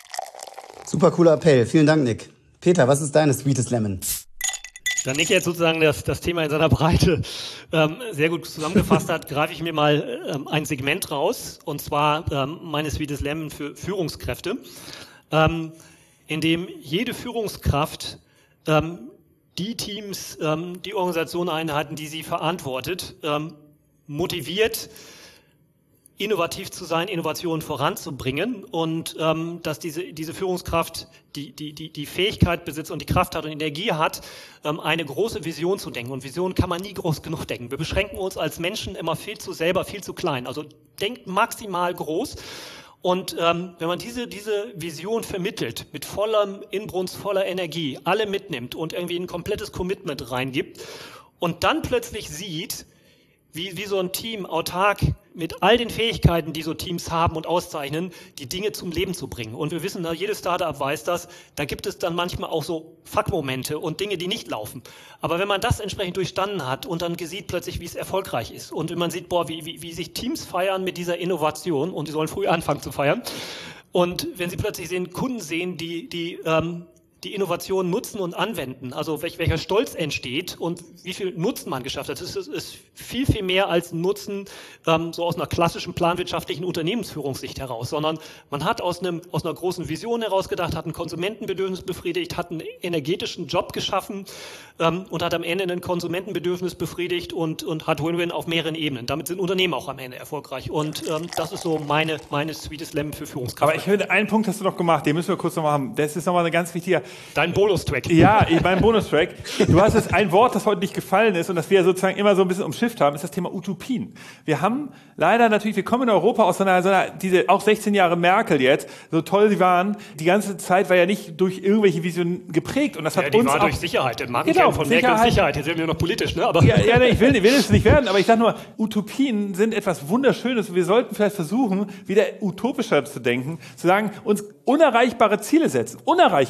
Super cooler Appell. Vielen Dank, Nick. Peter, was ist deine Sweetest Lemon? Da Nick jetzt sozusagen das, das Thema in seiner Breite ähm, sehr gut zusammengefasst hat, greife ich mir mal ähm, ein Segment raus, und zwar ähm, meine Sweetest Lemon für Führungskräfte, ähm, in dem jede Führungskraft ähm, die Teams, ähm, die Organisationen, Einheiten, die sie verantwortet, ähm, motiviert, innovativ zu sein, Innovationen voranzubringen, und ähm, dass diese, diese Führungskraft die, die, die, die Fähigkeit besitzt und die Kraft hat und Energie hat, ähm, eine große Vision zu denken. Und Vision kann man nie groß genug denken. Wir beschränken uns als Menschen immer viel zu selber, viel zu klein. Also denkt maximal groß. Und ähm, wenn man diese, diese Vision vermittelt, mit vollem Inbrunst, voller Energie, alle mitnimmt und irgendwie ein komplettes Commitment reingibt und dann plötzlich sieht, Wie, wie so ein Team autark mit all den Fähigkeiten, die so Teams haben und auszeichnen, die Dinge zum Leben zu bringen. Und wir wissen, jedes Startup weiß das, da gibt es dann manchmal auch so Fuck-Momente und Dinge, die nicht laufen. Aber wenn man das entsprechend durchstanden hat und dann sieht plötzlich, wie es erfolgreich ist, und wenn man sieht, boah, wie, wie, wie sich Teams feiern mit dieser Innovation, und sie sollen früh anfangen zu feiern, und wenn sie plötzlich sehen, Kunden sehen, die, die ähm, die Innovation nutzen und anwenden, also welch, welcher Stolz entsteht und wie viel Nutzen man geschafft hat. Das ist, ist viel, viel mehr als Nutzen ähm, so aus einer klassischen planwirtschaftlichen Unternehmensführungssicht heraus, sondern man hat aus, einem, aus einer großen Vision heraus gedacht, hat ein Konsumentenbedürfnis befriedigt, hat einen energetischen Job geschaffen ähm, und hat am Ende ein Konsumentenbedürfnis befriedigt und, und hat Win-Win auf mehreren Ebenen. Damit sind Unternehmen auch am Ende erfolgreich, und ähm, das ist so meine, meine Sweetest Lemon für Führungskräfte. Aber ich finde, einen Punkt hast du noch gemacht, den müssen wir kurz noch machen. Das ist nochmal eine ganz wichtige... Dein Bonustrack. Ja, mein Bonustrack. Du hast jetzt ein Wort, das heute nicht gefallen ist und das wir sozusagen immer so ein bisschen umschifft haben, ist das Thema Utopien. Wir haben leider natürlich, wir kommen in Europa aus so einer, so einer diese auch sechzehn Jahre Merkel jetzt, so toll sie waren, die ganze Zeit war ja nicht durch irgendwelche Visionen geprägt, und das hat ja, die uns war auch... durch Sicherheit, den Markenkern genau, von Sicherheit. Merkel Sicherheit, jetzt sind wir noch politisch, ne? Aber ja, ja, ich will, will es nicht werden, aber ich sage nur, Utopien sind etwas Wunderschönes. Wir sollten vielleicht versuchen, wieder utopischer zu denken, zu sagen, uns unerreichbare Ziele setzen, unerreichbare. Also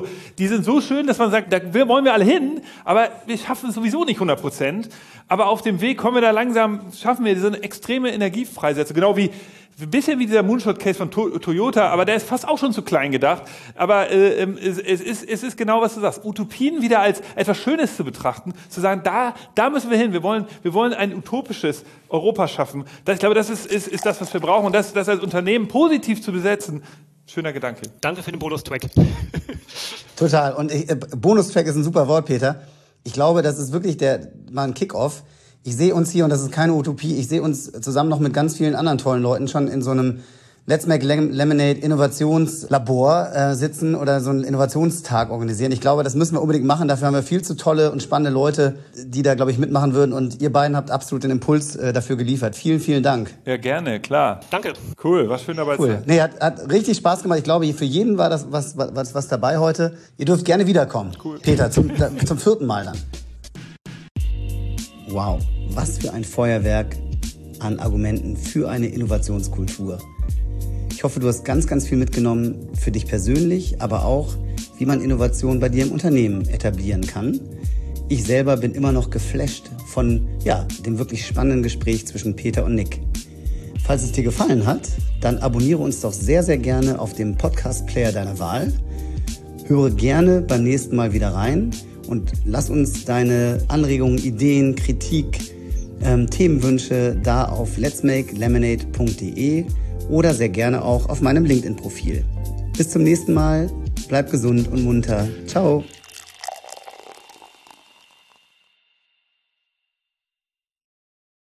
die sind so schön, dass man sagt, da wollen wir alle hin, aber wir schaffen es sowieso nicht hundert Prozent. Aber auf dem Weg kommen wir da langsam, schaffen wir diese extreme Energiefreisetzung, genau wie ein bisschen wie dieser Moonshot-Case von to- Toyota, aber der ist fast auch schon zu klein gedacht. Aber äh, es, es, ist, es ist genau, was du sagst. Utopien wieder als etwas Schönes zu betrachten, zu sagen, da, da müssen wir hin. Wir wollen, wir wollen ein utopisches Europa schaffen. Das, ich glaube, das ist, ist, ist das, was wir brauchen. Und das, das als Unternehmen positiv zu besetzen, schöner Gedanke. Danke für den Bonustrack. Total. Und ich, äh, Bonustrack ist ein super Wort, Peter. Ich glaube, das ist wirklich der mal ein Kick-Off. Ich sehe uns hier, und das ist keine Utopie, ich sehe uns zusammen noch mit ganz vielen anderen tollen Leuten schon in so einem Let's Make Lemonade Innovationslabor äh, sitzen oder so einen Innovationstag organisieren. Ich glaube, das müssen wir unbedingt machen. Dafür haben wir viel zu tolle und spannende Leute, die da, glaube ich, mitmachen würden. Und ihr beiden habt absolut den Impuls äh, dafür geliefert. Vielen, vielen Dank. Ja, gerne, klar. Danke. Cool, was schön dabei zu Cool. sein. Nee, hat, hat richtig Spaß gemacht. Ich glaube, für jeden war das was, was, was dabei heute. Ihr dürft gerne wiederkommen. Cool. Peter, zum, zum vierten Mal dann. Wow, was für ein Feuerwerk an Argumenten für eine Innovationskultur. Ich hoffe, du hast ganz, ganz viel mitgenommen für dich persönlich, aber auch, wie man Innovation bei dir im Unternehmen etablieren kann. Ich selber bin immer noch geflasht von ja, dem wirklich spannenden Gespräch zwischen Peter und Nick. Falls es dir gefallen hat, dann abonniere uns doch sehr, sehr gerne auf dem Podcast-Player deiner Wahl. Höre gerne beim nächsten Mal wieder rein. Und lass uns deine Anregungen, Ideen, Kritik, ähm, Themenwünsche da auf lets make lemonade punkt de oder sehr gerne auch auf meinem LinkedIn-Profil. Bis zum nächsten Mal. Bleib gesund und munter. Ciao.